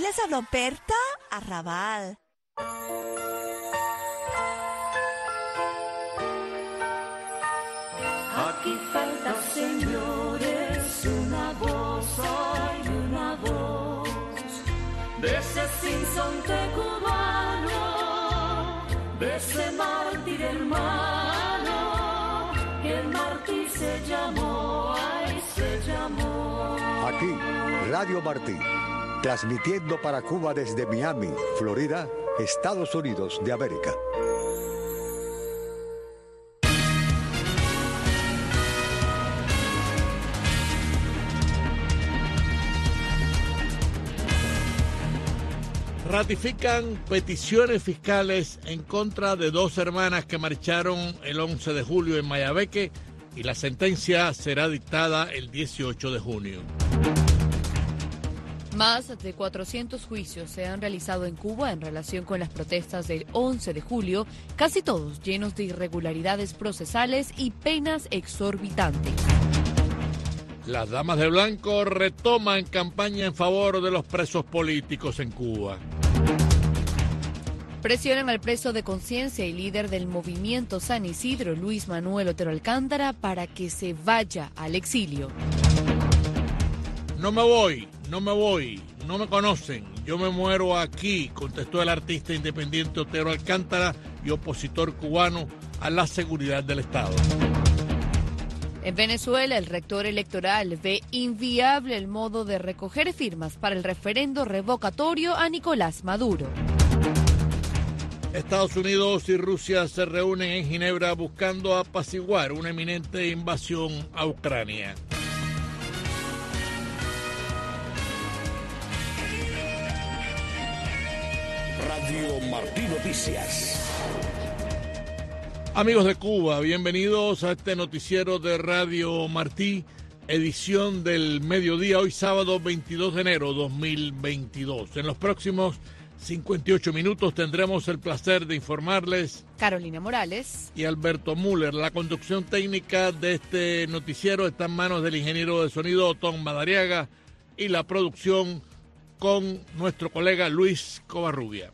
les habló Berta Arrabal. Aquí falta, señores, una voz, hay una voz de ese sinsonte cubano, de ese mártir hermano, que el mártir se llamó, ay, se llamó. Aquí, Radio Martí, transmitiendo para Cuba desde Miami, Florida, Estados Unidos de América. Ratifican peticiones fiscales en contra de dos hermanas que marcharon el 11 de julio en Mayabeque y la sentencia será dictada el 18 de junio. Más de 400 juicios se han realizado en Cuba en relación con las protestas del 11 de julio, casi todos llenos de irregularidades procesales y penas exorbitantes. Las damas de blanco retoman campaña en favor de los presos políticos en Cuba. Presionan al preso de conciencia y líder del movimiento San Isidro, Luis Manuel Otero Alcántara, para que se vaya al exilio. No me voy, no me conocen, yo me muero aquí, contestó el artista independiente Otero Alcántara y opositor cubano a la seguridad del Estado. En Venezuela, el rector electoral ve inviable el modo de recoger firmas para el referendo revocatorio a Nicolás Maduro. Estados Unidos y Rusia se reúnen en Ginebra buscando apaciguar una inminente invasión a Ucrania. Radio Martí Noticias. Amigos de Cuba, bienvenidos a este noticiero de Radio Martí, edición del mediodía, hoy sábado 22 de enero 2022. En los próximos 58 minutos tendremos el placer de informarles Carolina Morales y Alberto Müller. La conducción técnica de este noticiero está en manos del ingeniero de sonido Tom Madariaga y la producción con nuestro colega Luis Covarrubia.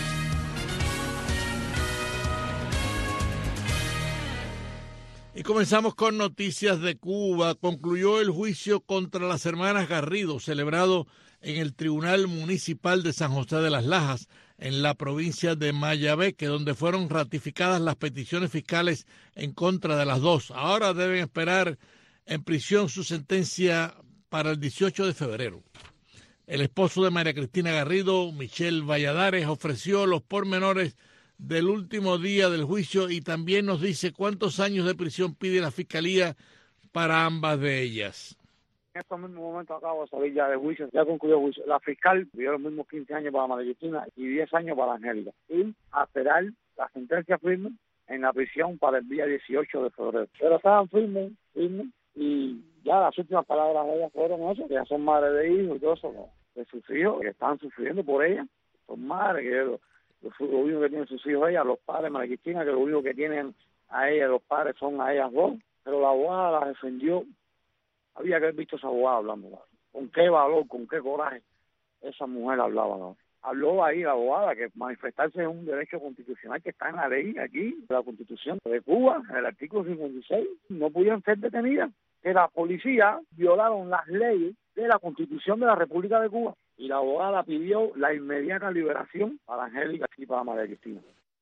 Y comenzamos con noticias de Cuba. Concluyó el juicio contra las hermanas Garrido, celebrado en el Tribunal Municipal de San José de las Lajas, en la provincia de Mayabeque, donde fueron ratificadas las peticiones fiscales en contra de las dos. Ahora deben esperar en prisión su sentencia para el 18 de febrero. El esposo de María Cristina Garrido, Michel Valladares, ofreció los pormenores del último día del juicio y también nos dice cuántos años de prisión pide la Fiscalía para ambas de ellas. En estos mismos momentos acabo de salir ya de juicio, ya concluyó el juicio. La fiscal pidió los mismos 15 años para María Cristina y 10 años para Angélica. Y a esperar la sentencia firme en la prisión para el día 18 de febrero. Pero estaban firmes, y ya las últimas palabras de ellas fueron eso, que ya son madres de hijos y todo eso, de sus hijos, que están sufriendo por ellas, son madres, que lo único que tienen sus hijos ellas, los padres, María Cristina, que lo único que tienen a ella, los padres, son a ellas dos. Pero la abogada las defendió. Había que haber visto a esa abogada hablando. Con qué valor, con qué coraje esa mujer hablaba. ¿No? Habló ahí la abogada que manifestarse es un derecho constitucional que está en la ley aquí, de la Constitución de Cuba, en el artículo 56. No podían ser detenidas. Que la policía violaron las leyes de la Constitución de la República de Cuba. Y la abogada pidió la inmediata liberación para Angélica y para María Cristina.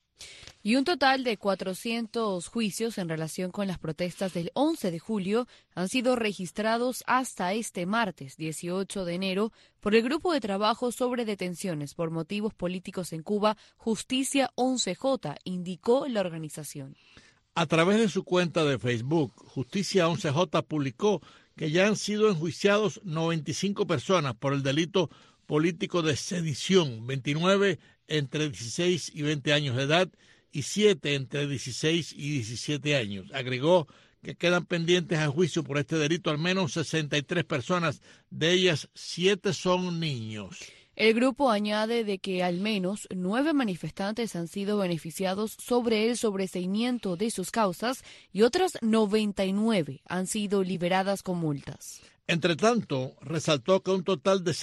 Y un total de 400 juicios en relación con las protestas del 11 de julio han sido registrados hasta este martes 18 de enero por el Grupo de Trabajo sobre Detenciones por Motivos Políticos en Cuba, Justicia 11J, indicó la organización. A través de su cuenta de Facebook, Justicia 11J publicó que ya han sido enjuiciados 95 personas por el delito político de sedición, 29 entre 16 y 20 años de edad y 7 entre 16 y 17 años. Agregó que quedan pendientes a juicio por este delito al menos 63 personas, de ellas 7 son niños. El grupo añade de que al menos 9 manifestantes han sido beneficiados sobre el sobreseimiento de sus causas y otras 99 han sido liberadas con multas. Entre tanto, resaltó que un total de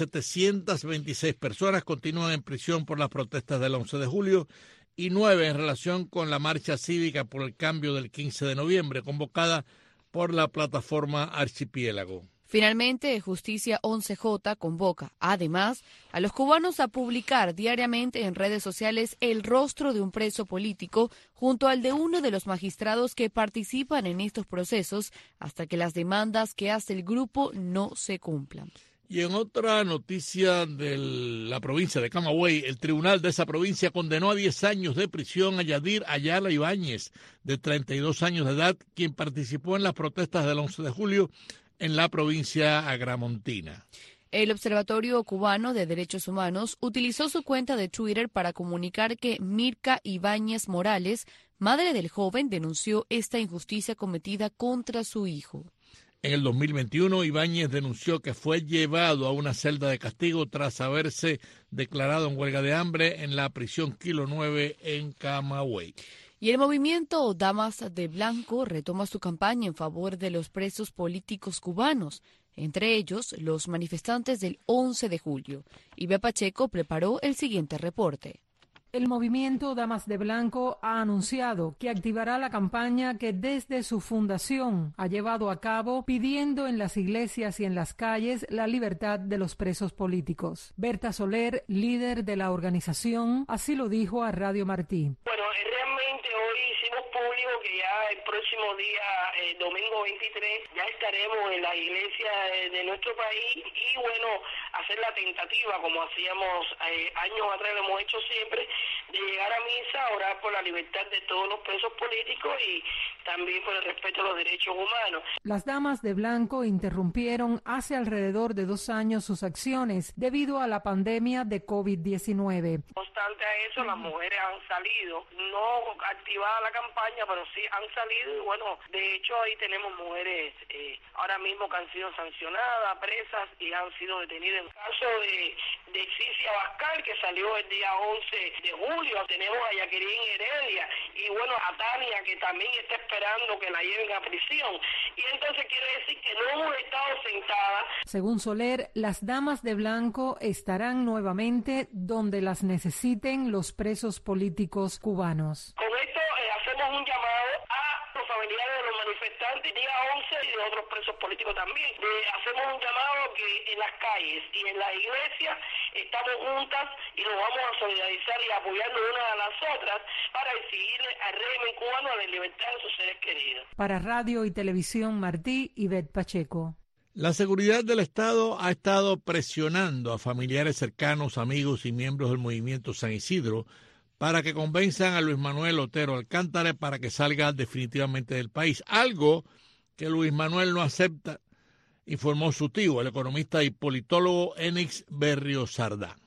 726 personas continúan en prisión por las protestas del 11 de julio y 9 en relación con la marcha cívica por el cambio del 15 de noviembre, convocada por la plataforma Archipiélago. Finalmente, Justicia 11J convoca, además, a los cubanos a publicar diariamente en redes sociales el rostro de un preso político junto al de uno de los magistrados que participan en estos procesos hasta que las demandas que hace el grupo no se cumplan. Y en otra noticia de la provincia de Camagüey, el tribunal de esa provincia condenó a 10 años de prisión a Yadir Ayala Ibáñez, de 32 años de edad, quien participó en las protestas del 11 de julio en la provincia agramontina. El Observatorio Cubano de Derechos Humanos utilizó su cuenta de Twitter para comunicar que Mirka Ibáñez Morales, madre del joven, denunció esta injusticia cometida contra su hijo. En el 2021, Ibáñez denunció que fue llevado a una celda de castigo tras haberse declarado en huelga de hambre en la prisión Kilo 9 en Camagüey. Y el movimiento Damas de Blanco retoma su campaña en favor de los presos políticos cubanos, entre ellos los manifestantes del 11 de julio. Ibe Pacheco preparó el siguiente reporte. El movimiento Damas de Blanco ha anunciado que activará la campaña que desde su fundación ha llevado a cabo pidiendo en las iglesias y en las calles la libertad de los presos políticos. Berta Soler, líder de la organización, así lo dijo a Radio Martí. Bueno, realmente hoy hicimos público que ya el próximo día, domingo 23, ya estaremos en la iglesia de nuestro país y bueno, hacer la tentativa como hacíamos años atrás, lo hemos hecho siempre, de llegar a misa, orar por la libertad de todos los presos políticos y también por el respeto a los derechos humanos. Las Damas de Blanco interrumpieron hace alrededor de 2 años sus acciones debido a la pandemia de COVID-19. No obstante a eso, las mujeres han salido, no activada la campaña, pero sí han salido y bueno, de hecho ahí tenemos mujeres ahora mismo que han sido sancionadas, presas y han sido detenidas. En el caso de Cicia Bascal, que salió el día 11 de julio, tenemos a Jacqueline Heredia y bueno, a Tania, que también está esperando que la lleven a prisión. Y entonces quiere decir que no hemos estado sentadas. Según Soler, las Damas de Blanco estarán nuevamente donde las necesiten los presos políticos cubanos. Con esto hacemos un llamado a los familiares de los manifestantes, día 11 y de otros presos políticos también. Hacemos un llamado que en las calles y en las iglesias estamos juntas y nos vamos a solidarizar y apoyarnos unas a las otras para exigirle al régimen cubano la libertad de sus seres queridos. Para Radio y Televisión Martí, Ivette Pacheco. La seguridad del Estado ha estado presionando a familiares cercanos, amigos y miembros del movimiento San Isidro para que convenzan a Luis Manuel Otero Alcántara para que salga definitivamente del país, algo que Luis Manuel no acepta, informó su tío, el economista y politólogo Enix Berriosardá.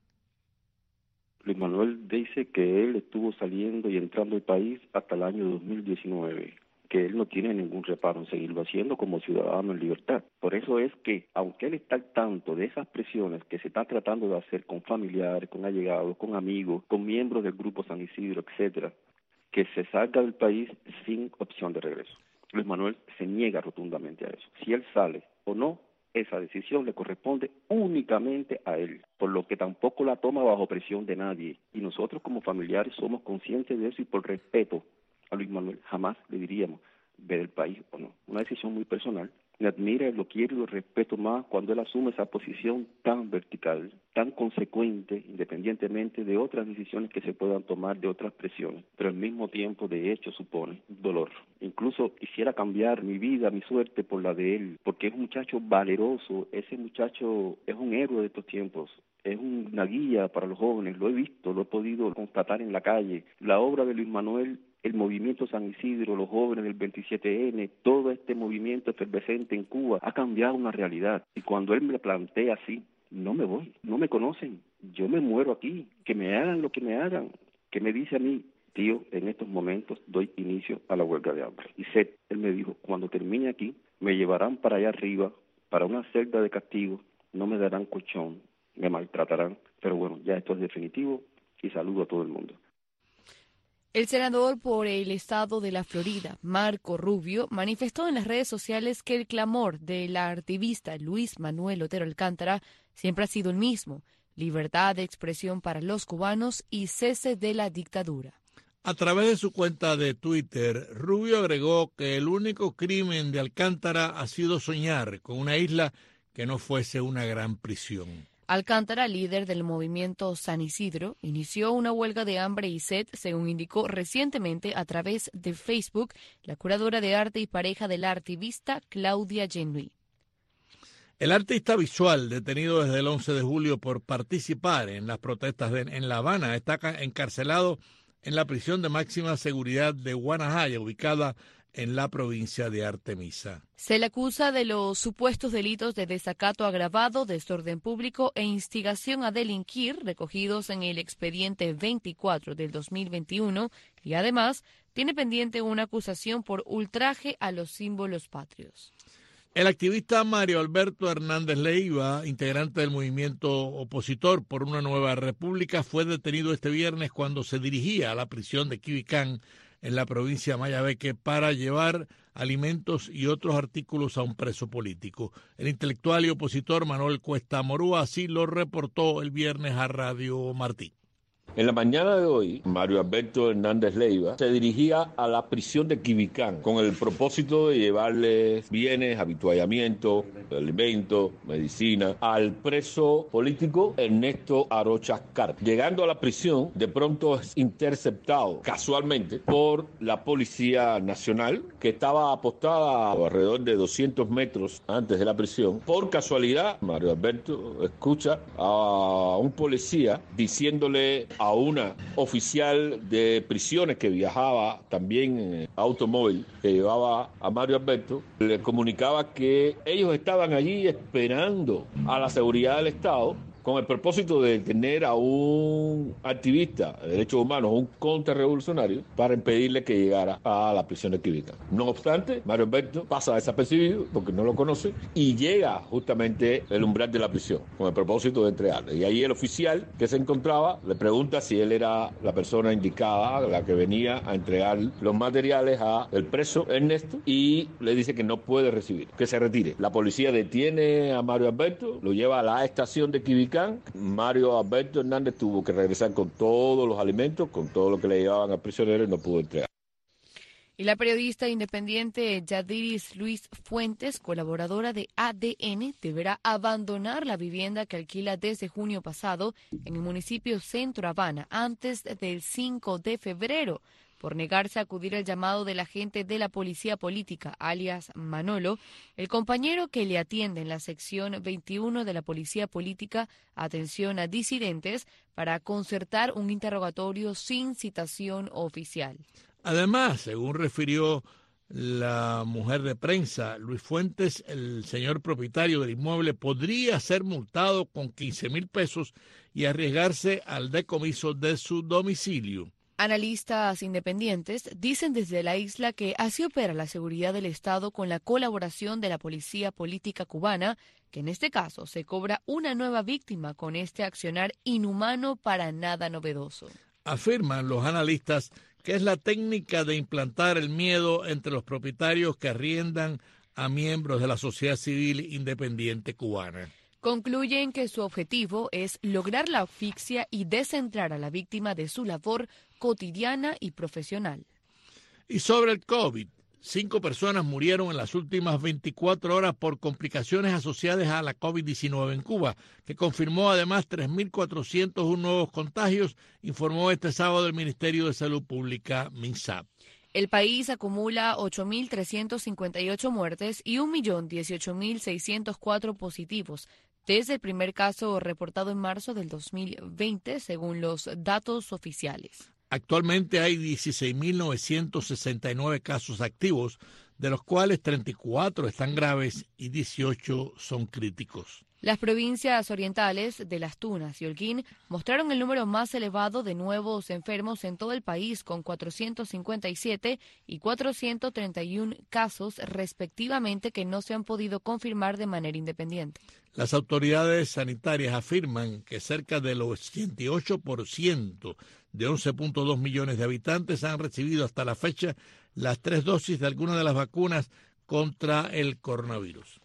Luis Manuel dice que él estuvo saliendo y entrando al país hasta el año 2019, que él no tiene ningún reparo en seguirlo haciendo como ciudadano en libertad. Por eso es que, aunque él está al tanto de esas presiones que se está tratando de hacer con familiares, con allegados, con amigos, con miembros del Grupo San Isidro, etcétera, que se salga del país sin opción de regreso. Luis Manuel se niega rotundamente a eso. Si él sale o no, esa decisión le corresponde únicamente a él, por lo que tampoco la toma bajo presión de nadie. Y nosotros como familiares somos conscientes de eso y por respeto a Luis Manuel jamás le diríamos ver el país o no. Una decisión muy personal. Me admira, lo quiero y lo respeto más cuando él asume esa posición tan vertical, tan consecuente, independientemente de otras decisiones que se puedan tomar, de otras presiones, pero al mismo tiempo de hecho supone dolor. Incluso quisiera cambiar mi vida, mi suerte por la de él, porque es un muchacho valeroso, ese muchacho es un héroe de estos tiempos. Es una guía para los jóvenes, lo he visto, lo he podido constatar en la calle. La obra de Luis Manuel, el movimiento San Isidro, los jóvenes del 27N, todo este movimiento efervescente en Cuba ha cambiado una realidad. Y cuando él me plantea así, no me voy, no me conocen, yo me muero aquí, que me hagan lo que me hagan, que me dice a mí, tío, en estos momentos doy inicio a la huelga de hambre. Y él me dijo, cuando termine aquí, me llevarán para allá arriba, para una celda de castigo, no me darán colchón, me maltratarán, pero bueno, ya esto es definitivo y saludo a todo el mundo. El senador por el estado de la Florida, Marco Rubio, manifestó en las redes sociales que el clamor de la activista Luis Manuel Otero Alcántara siempre ha sido el mismo: libertad de expresión para los cubanos y cese de la dictadura. A través de su cuenta de Twitter, Rubio agregó que el único crimen de Alcántara ha sido soñar con una isla que no fuese una gran prisión. Alcántara, líder del movimiento San Isidro, inició una huelga de hambre y sed, según indicó recientemente a través de Facebook la curadora de arte y pareja del activista Claudia Genui. El artista visual, detenido desde el 11 de julio por participar en las protestas en La Habana, está encarcelado en la prisión de máxima seguridad de Guanajaya, ubicada en la provincia de Artemisa. Se le acusa de los supuestos delitos de desacato agravado, desorden público e instigación a delinquir, recogidos en el expediente 24 del 2021, y además tiene pendiente una acusación por ultraje a los símbolos patrios. El activista Mario Alberto Hernández Leiva, integrante del movimiento opositor por una nueva república, fue detenido este viernes cuando se dirigía a la prisión de Quibicán, en la provincia de Mayabeque, para llevar alimentos y otros artículos a un preso político. El intelectual y opositor Manuel Cuesta Morúa así lo reportó el viernes a Radio Martí. En la mañana de hoy, Mario Alberto Hernández Leiva se dirigía a la prisión de Quibicán con el propósito de llevarles bienes, habituallamiento, alimentos, medicina al preso político Ernesto Arocha Carp. Llegando a la prisión, de pronto es interceptado casualmente por la Policía Nacional, que estaba apostada alrededor de 200 metros antes de la prisión. Por casualidad, Mario Alberto escucha a un policía diciéndole a una oficial de prisiones que viajaba también en automóvil, que llevaba a Mario Alberto, le comunicaba que ellos estaban allí esperando a la seguridad del Estado con el propósito de detener a un activista de derechos humanos, un contrarrevolucionario, para impedirle que llegara a la prisión de Quibicán. No obstante, Mario Alberto pasa desapercibido porque no lo conoce y llega justamente al umbral de la prisión con el propósito de entregarle. Y ahí el oficial que se encontraba le pregunta si él era la persona indicada, la que venía a entregar los materiales al preso Ernesto, y le dice que no puede recibir, que se retire. La policía detiene a Mario Alberto, lo lleva a la estación de Quibicán. Mario Alberto Hernández tuvo que regresar con todos los alimentos, con todo lo que le llevaban al prisionero, y no pudo entregar. Y la periodista independiente Yadiris Luis Fuentes, colaboradora de ADN, deberá abandonar la vivienda que alquila desde junio pasado en el municipio Centro Habana antes del 5 de febrero. Por negarse a acudir al llamado del agente de la policía política, alias Manolo, el compañero que le atiende en la sección 21 de la policía política, atención a disidentes, para concertar un interrogatorio sin citación oficial. Además, según refirió la mujer de prensa, Luis Fuentes, el señor propietario del inmueble, podría ser multado con 15,000 pesos y arriesgarse al decomiso de su domicilio. Analistas independientes dicen desde la isla que así opera la seguridad del Estado con la colaboración de la policía política cubana, que en este caso se cobra una nueva víctima con este accionar inhumano para nada novedoso. Afirman los analistas que es la técnica de implantar el miedo entre los propietarios que arriendan a miembros de la sociedad civil independiente cubana. Concluyen que su objetivo es lograr la asfixia y descentrar a la víctima de su labor cotidiana y profesional. Y sobre el COVID, 5 personas murieron en las últimas 24 horas por complicaciones asociadas a la COVID-19 en Cuba, que confirmó además 3.401 nuevos contagios, informó este sábado el Ministerio de Salud Pública, MINSAP. El país acumula 8.358 muertes y 1.018.604 positivos desde el primer caso reportado en marzo del 2020, según los datos oficiales. Actualmente hay 16.969 casos activos, de los cuales 34 están graves y 18 son críticos. Las provincias orientales de Las Tunas y Holguín mostraron el número más elevado de nuevos enfermos en todo el país, con 457 y 431 casos respectivamente que no se han podido confirmar de manera independiente. Las autoridades sanitarias afirman que cerca del 88% de 11.2 millones de habitantes han recibido hasta la fecha las 3 dosis de alguna de las vacunas contra el coronavirus.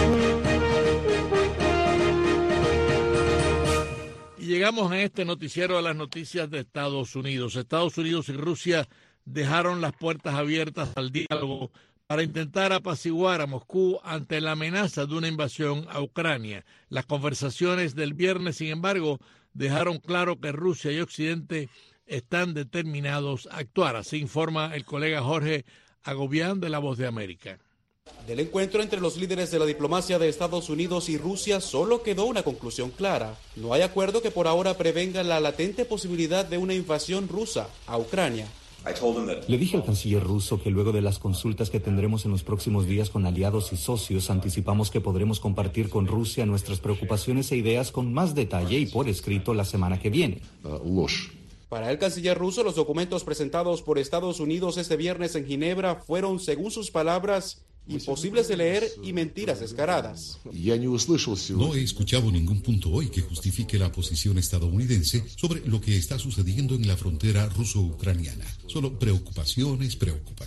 Y llegamos en este noticiero a las noticias de Estados Unidos. Estados Unidos y Rusia dejaron las puertas abiertas al diálogo para intentar apaciguar a Moscú ante la amenaza de una invasión a Ucrania. Las conversaciones del viernes, sin embargo, dejaron claro que Rusia y Occidente están determinados a actuar. Así informa el colega Jorge Agobián de La Voz de América. Del encuentro entre los líderes de la diplomacia de Estados Unidos y Rusia solo quedó una conclusión clara. No hay acuerdo que por ahora prevenga la latente posibilidad de una invasión rusa a Ucrania. Le dije al canciller ruso que luego de las consultas que tendremos en los próximos días con aliados y socios, anticipamos que podremos compartir con Rusia nuestras preocupaciones e ideas con más detalle y por escrito la semana que viene. Para el canciller ruso, los documentos presentados por Estados Unidos este viernes en Ginebra fueron, según sus palabras, imposibles de leer y mentiras descaradas. No he escuchado ningún punto hoy que justifique la posición estadounidense sobre lo que está sucediendo en la frontera ruso-ucraniana. Solo preocupaciones.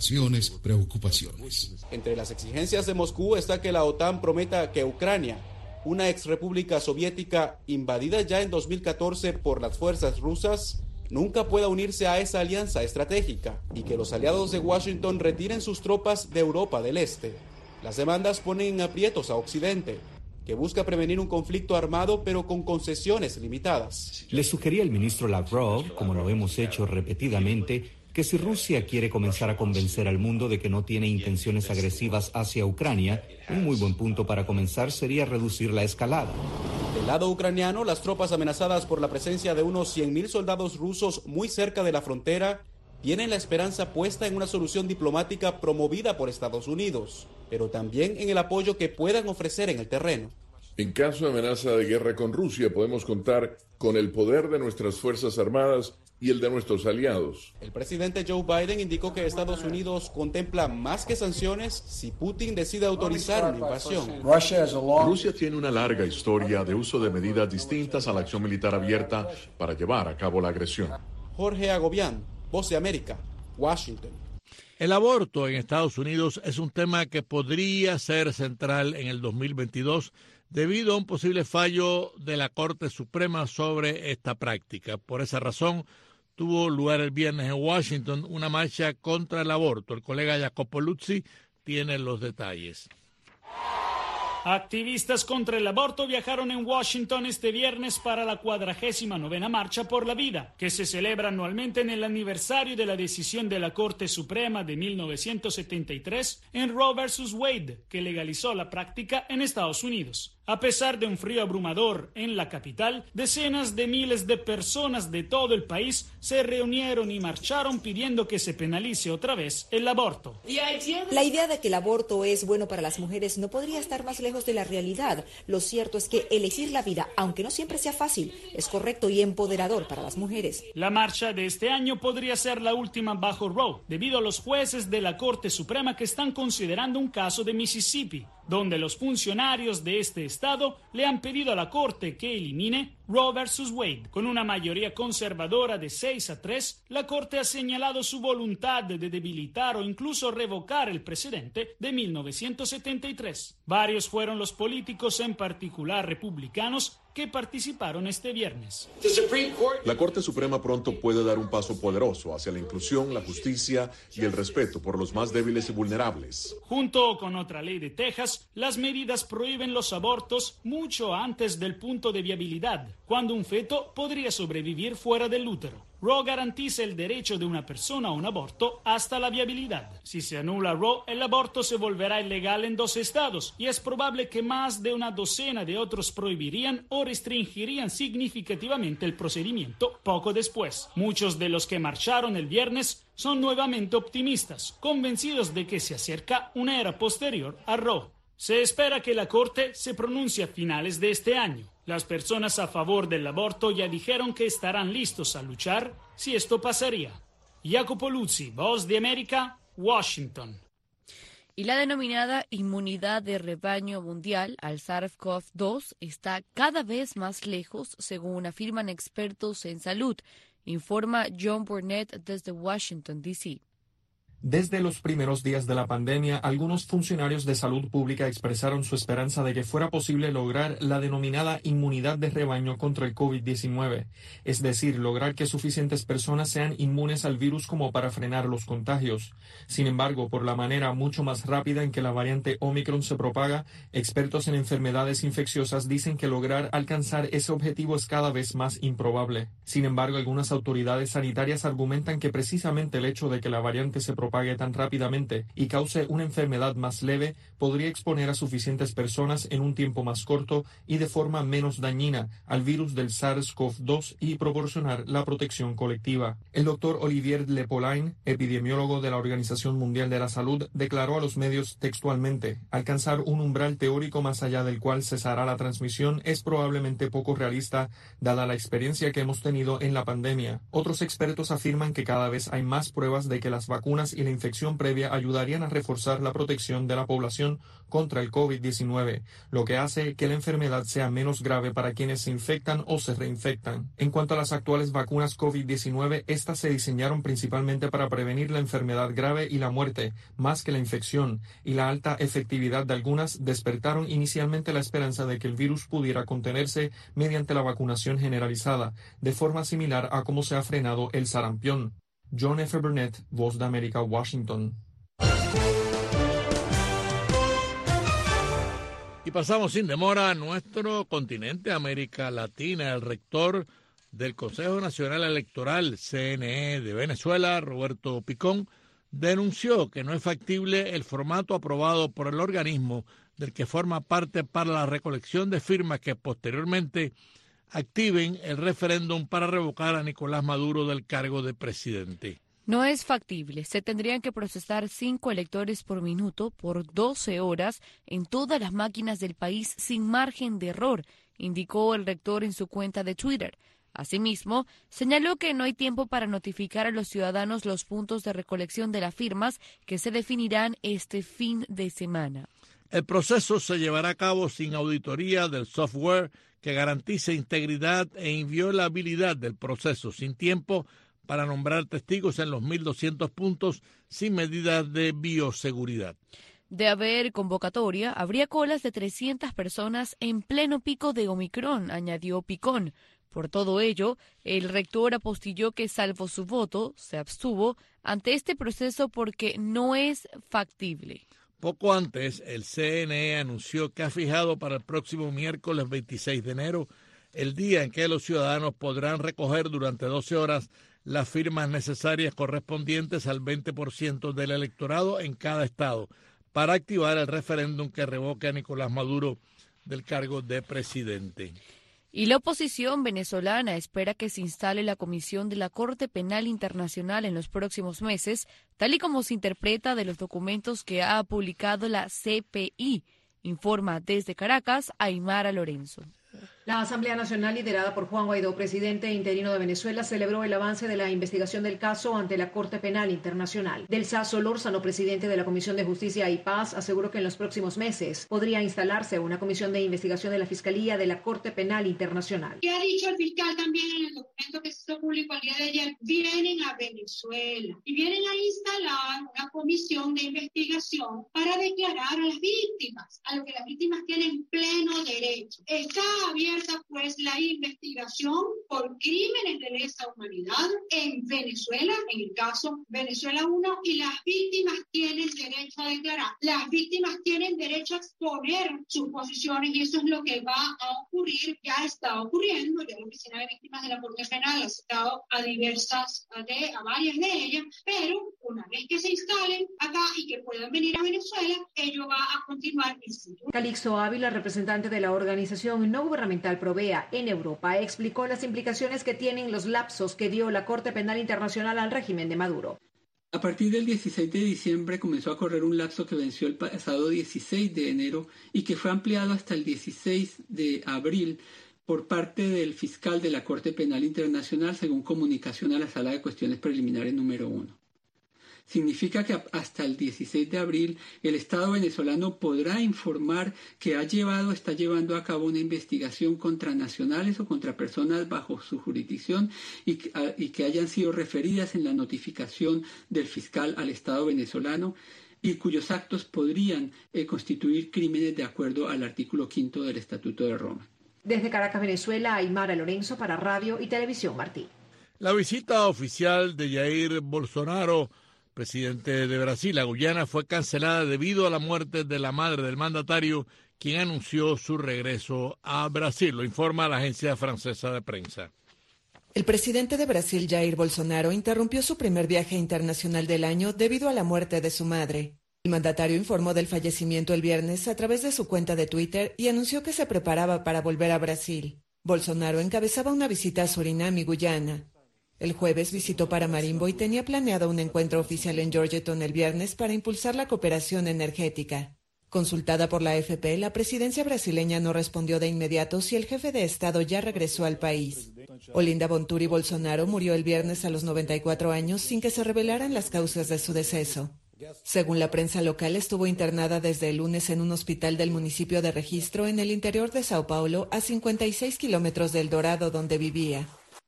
Entre las exigencias de Moscú está que la OTAN prometa que Ucrania, una exrepública soviética invadida ya en 2014 por las fuerzas rusas, nunca pueda unirse a esa alianza estratégica y que los aliados de Washington retiren sus tropas de Europa del Este. Las demandas ponen en aprietos a Occidente, que busca prevenir un conflicto armado pero con concesiones limitadas. Le sugería el ministro Lavrov, como lo hemos hecho repetidamente, que si Rusia quiere comenzar a convencer al mundo de que no tiene intenciones agresivas hacia Ucrania, un muy buen punto para comenzar sería reducir la escalada. Del lado ucraniano, las tropas amenazadas por la presencia de unos 100.000 soldados rusos muy cerca de la frontera tienen la esperanza puesta en una solución diplomática promovida por Estados Unidos, pero también en el apoyo que puedan ofrecer en el terreno. En caso de amenaza de guerra con Rusia, podemos contar con el poder de nuestras Fuerzas Armadas y el de nuestros aliados. El presidente Joe Biden indicó que Estados Unidos contempla más que sanciones si Putin decide autorizar una invasión. Rusia tiene una larga historia de uso de medidas distintas a la acción militar abierta para llevar a cabo la agresión. Jorge Agobián, Voz de América, Washington. El aborto en Estados Unidos es un tema que podría ser central en el 2022 debido a un posible fallo de la Corte Suprema sobre esta práctica. Por esa razón, tuvo lugar el viernes en Washington una marcha contra el aborto. El colega Jacopo Luzzi tiene los detalles. Activistas contra el aborto viajaron en Washington este viernes para la 49ª Marcha por la Vida, que se celebra anualmente en el aniversario de la decisión de la Corte Suprema de 1973 en Roe vs. Wade, que legalizó la práctica en Estados Unidos. A pesar de un frío abrumador en la capital, decenas de miles de personas de todo el país se reunieron y marcharon pidiendo que se penalice otra vez el aborto. La idea de que el aborto es bueno para las mujeres no podría estar más lejos de la realidad. Lo cierto es que elegir la vida, aunque no siempre sea fácil, es correcto y empoderador para las mujeres. La marcha de este año podría ser la última bajo Roe, debido a los jueces de la Corte Suprema que están considerando un caso de Mississippi, donde los funcionarios de este estado le han pedido a la Corte que elimine Roe vs. Wade. Con una mayoría conservadora de 6-3, la Corte ha señalado su voluntad de debilitar o incluso revocar el precedente de 1973. Varios fueron los políticos, en particular republicanos, que participaron este viernes. La Corte Suprema pronto puede dar un paso poderoso hacia la inclusión, la justicia y el respeto por los más débiles y vulnerables. Junto con otra ley de Texas, las medidas prohíben los abortos mucho antes del punto de viabilidad, cuando un feto podría sobrevivir fuera del útero. Roe garantiza el derecho de una persona a un aborto hasta la viabilidad. Si se anula Roe, el aborto se volverá ilegal en 2 estados y es probable que más de una docena de otros prohibirían o restringirían significativamente el procedimiento poco después. Muchos de los que marcharon el viernes son nuevamente optimistas, convencidos de que se acerca una era posterior a Roe. Se espera que la Corte se pronuncie a finales de este año. Las personas a favor del aborto ya dijeron que estarán listos a luchar si esto pasaría. Jacopo Luzzi, Voz de América, Washington. Y la denominada inmunidad de rebaño mundial al SARS-CoV-2 está cada vez más lejos, según afirman expertos en salud, informa John Burnett desde Washington, D.C. Desde los primeros días de la pandemia, algunos funcionarios de salud pública expresaron su esperanza de que fuera posible lograr la denominada inmunidad de rebaño contra el COVID-19, es decir, lograr que suficientes personas sean inmunes al virus como para frenar los contagios. Sin embargo, por la manera mucho más rápida en que la variante Omicron se propaga, expertos en enfermedades infecciosas dicen que lograr alcanzar ese objetivo es cada vez más improbable. Sin embargo, algunas autoridades sanitarias argumentan que precisamente el hecho de que la variante se propague tan rápidamente y cause una enfermedad más leve podría exponer a suficientes personas en un tiempo más corto y de forma menos dañina al virus del SARS-CoV-2 y proporcionar la protección colectiva. El doctor Olivier Le Poulain, epidemiólogo de la Organización Mundial de la Salud, declaró a los medios textualmente: alcanzar un umbral teórico más allá del cual cesará la transmisión es probablemente poco realista, dada la experiencia que hemos tenido en la pandemia. Otros expertos afirman que cada vez hay más pruebas de que las vacunas y la infección previa ayudarían a reforzar la protección de la población contra el COVID-19, lo que hace que la enfermedad sea menos grave para quienes se infectan o se reinfectan. En cuanto a las actuales vacunas COVID-19, estas se diseñaron principalmente para prevenir la enfermedad grave y la muerte, más que la infección, y la alta efectividad de algunas despertaron inicialmente la esperanza de que el virus pudiera contenerse mediante la vacunación generalizada, de forma similar a cómo se ha frenado el sarampión. John F. Burnett, Voz de América, Washington. Y pasamos sin demora a nuestro continente, América Latina. El rector del Consejo Nacional Electoral, CNE, de Venezuela, Roberto Picón, denunció que no es factible el formato aprobado por el organismo del que forma parte para la recolección de firmas que posteriormente activen el referéndum para revocar a Nicolás Maduro del cargo de presidente. No es factible. Se tendrían que procesar 5 electores por minuto por 12 horas en todas las máquinas del país sin margen de error, indicó el rector en su cuenta de Twitter. Asimismo, señaló que no hay tiempo para notificar a los ciudadanos los puntos de recolección de las firmas que se definirán este fin de semana. El proceso se llevará a cabo sin auditoría del software que garantice integridad e inviolabilidad del proceso, sin tiempo para nombrar testigos en los 1.200 puntos, sin medidas de bioseguridad. De haber convocatoria, habría colas de 300 personas en pleno pico de Omicron, añadió Picón. Por todo ello, el rector apostilló que, salvo su voto, se abstuvo ante este proceso porque no es factible. Poco antes, el CNE anunció que ha fijado para el próximo miércoles 26 de enero el día en que los ciudadanos podrán recoger durante 12 horas las firmas necesarias correspondientes al 20% del electorado en cada estado para activar el referéndum que revoque a Nicolás Maduro del cargo de presidente. Y la oposición venezolana espera que se instale la Comisión de la Corte Penal Internacional en los próximos meses, tal y como se interpreta de los documentos que ha publicado la CPI, informa desde Caracas Aymara Lorenzo. La Asamblea Nacional, liderada por Juan Guaidó, presidente interino de Venezuela, celebró el avance de la investigación del caso ante la Corte Penal Internacional. Delsa Solórzano, presidente de la Comisión de Justicia y Paz, aseguró que en los próximos meses podría instalarse una comisión de investigación de la Fiscalía de la Corte Penal Internacional. ¿Qué ha dicho el fiscal también en el documento que se hizo público el día de ayer? Vienen a Venezuela y vienen a instalar una comisión de investigación para declarar a las víctimas, a lo que las víctimas tienen pleno derecho. Está abierta pues la investigación por crímenes de lesa humanidad en Venezuela, en el caso Venezuela 1, y las víctimas tienen derecho a declarar. Las víctimas tienen derecho a exponer sus posiciones y eso es lo que va a ocurrir, ya está ocurriendo. Ya la Oficina de Víctimas de la Corte Penal ha citado a varias de ellas, pero una vez que se instalen acá y que puedan venir a Venezuela, ello va a continuar en sitio. Calixto Ávila, representante de la organización no gubernamental Provea en Europa, explicó las implicaciones que tienen los lapsos que dio la Corte Penal Internacional al régimen de Maduro. A partir del 16 de diciembre comenzó a correr un lapso que venció el pasado 16 de enero y que fue ampliado hasta el 16 de abril por parte del fiscal de la Corte Penal Internacional, según comunicación a la Sala de Cuestiones Preliminares número 1. Significa que hasta el 16 de abril el Estado venezolano podrá informar que está llevando a cabo una investigación contra nacionales o contra personas bajo su jurisdicción y que hayan sido referidas en la notificación del fiscal al Estado venezolano y cuyos actos podrían constituir crímenes de acuerdo al artículo 5 del Estatuto de Roma. Desde Caracas, Venezuela, Aymara Lorenzo para Radio y Televisión Martí. La visita oficial de Jair Bolsonaro, presidente de Brasil, a Guyana, fue cancelada debido a la muerte de la madre del mandatario, quien anunció su regreso a Brasil. Lo informa la agencia francesa de prensa. El presidente de Brasil, Jair Bolsonaro, interrumpió su primer viaje internacional del año debido a la muerte de su madre. El mandatario informó del fallecimiento el viernes a través de su cuenta de Twitter y anunció que se preparaba para volver a Brasil. Bolsonaro encabezaba una visita a Surinam y Guyana. El jueves visitó Paramaribo y tenía planeado un encuentro oficial en Georgetown el viernes para impulsar la cooperación energética. Consultada por la AFP, la presidencia brasileña no respondió de inmediato si el jefe de Estado ya regresó al país. Olinda Bonturi Bolsonaro murió el viernes a los 94 años sin que se revelaran las causas de su deceso. Según la prensa local, estuvo internada desde el lunes en un hospital del municipio de Registro en el interior de Sao Paulo, a 56 kilómetros de El Dorado, donde vivía.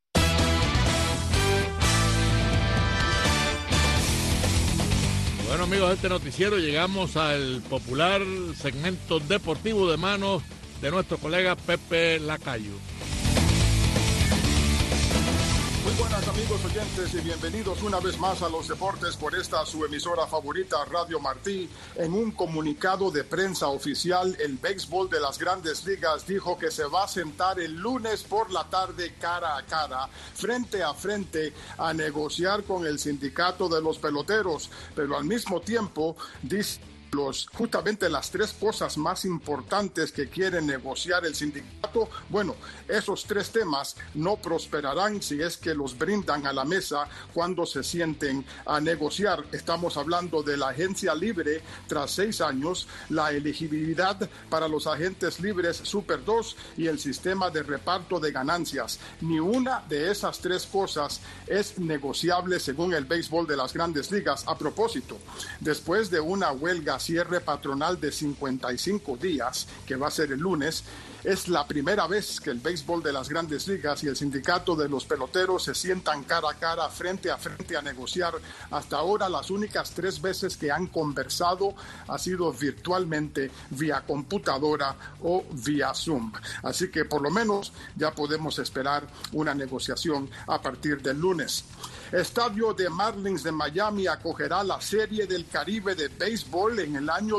Bueno, amigos de este noticiero, llegamos al popular segmento deportivo de manos de nuestro colega Pepe Lacayo. Muy buenas, amigos oyentes, y bienvenidos una vez más a los deportes por esta su emisora favorita, Radio Martí. En un comunicado de prensa oficial, el béisbol de las Grandes Ligas dijo que se va a sentar el lunes por la tarde cara a cara, frente a frente, a negociar con el sindicato de los peloteros, pero al mismo tiempo dice justamente las tres cosas más importantes que quiere negociar el sindicato. Bueno, esos tres temas no prosperarán si es que los brindan a la mesa cuando se sienten a negociar. Estamos hablando de la agencia libre tras 6 años, la elegibilidad para los agentes libres Super 2 y el sistema de reparto de ganancias. Ni una de esas tres cosas es negociable según el béisbol de las Grandes Ligas. A propósito, después de una huelga cierre patronal de 55 días, que va a ser el lunes, es la primera vez que el béisbol de las Grandes Ligas y el sindicato de los peloteros se sientan cara a cara, frente a frente, a negociar. Hasta ahora las únicas 3 veces que han conversado ha sido virtualmente, vía computadora o vía Zoom. Así que por lo menos ya podemos esperar una negociación a partir del lunes. Estadio de Marlins de Miami acogerá la Serie del Caribe de béisbol en el año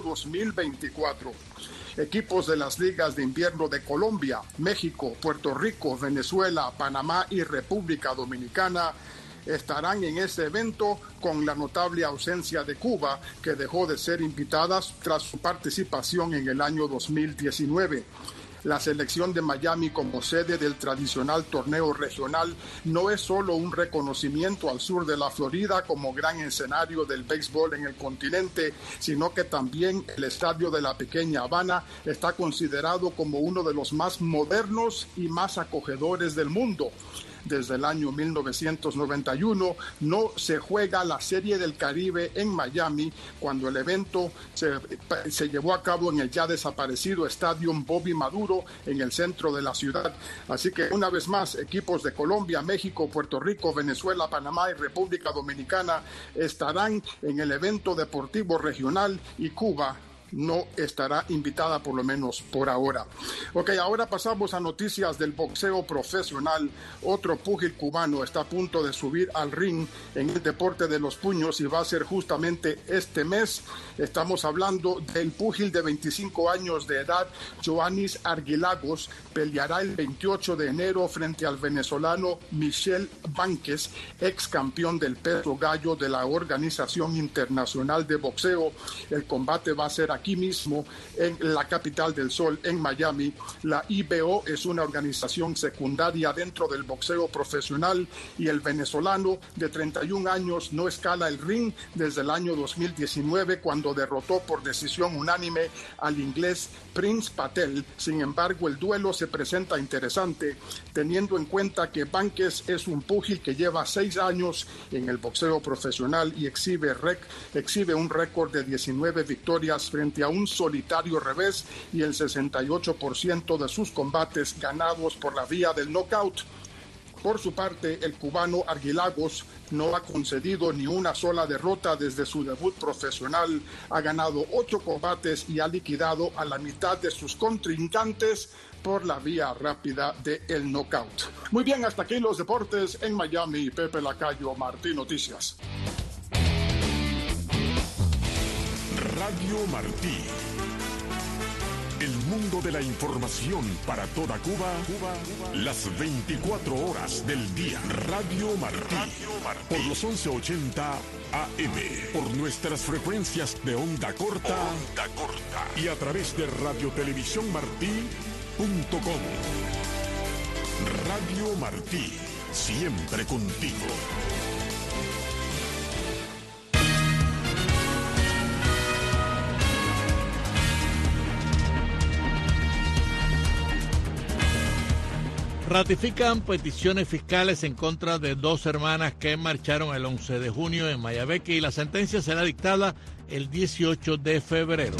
2024. Equipos de las ligas de invierno de Colombia, México, Puerto Rico, Venezuela, Panamá y República Dominicana estarán en ese evento, con la notable ausencia de Cuba, que dejó de ser invitada tras su participación en el año 2019. La selección de Miami como sede del tradicional torneo regional no es solo un reconocimiento al sur de la Florida como gran escenario del béisbol en el continente, sino que también el estadio de la Pequeña Habana está considerado como uno de los más modernos y más acogedores del mundo. Desde el año 1991 no se juega la Serie del Caribe en Miami, cuando el evento se llevó a cabo en el ya desaparecido Estadio Bobby Maduro en el centro de la ciudad. Así que una vez más, equipos de Colombia, México, Puerto Rico, Venezuela, Panamá y República Dominicana estarán en el evento deportivo regional y Cuba no estará invitada, por lo menos por ahora. Ok, ahora pasamos a noticias del boxeo profesional. Otro púgil cubano está a punto de subir al ring en el deporte de los puños y va a ser justamente este mes. Estamos hablando del púgil de 25 años de edad, Joannis Arguilagos. Peleará el 28 de enero frente al venezolano Michel Báñez, ex campeón del peso gallo de la Organización Internacional de Boxeo. El combate va a ser aquí mismo en la capital del sol, en Miami. La IBO es una organización secundaria dentro del boxeo profesional y el venezolano de 31 años no escala el ring desde el año 2019 cuando derrotó por decisión unánime al inglés Prince Patel. Sin embargo, el duelo se presenta interesante teniendo en cuenta que Báñez es un púgil que lleva 6 años en el boxeo profesional y exhibe un récord de 19 victorias frente a un solitario revés y el 68% de sus combates ganados por la vía del knockout. Por su parte, el cubano Arguilagos no ha concedido ni una sola derrota desde su debut profesional. Ha ganado 8 combates y ha liquidado a la mitad de sus contrincantes por la vía rápida del knockout. Muy bien, hasta aquí los deportes en Miami. Pepe Lacayo, Martí Noticias. Radio Martí. El mundo de la información para toda Cuba, las 24 horas del día. Radio Martí, por los 1180 AM, por nuestras frecuencias de onda corta y a través de radiotelevisiónmartí.com. Radio Martí, siempre contigo. Ratifican peticiones fiscales en contra de 2 hermanas que marcharon el 11 de junio en Mayabeque y la sentencia será dictada el 18 de febrero.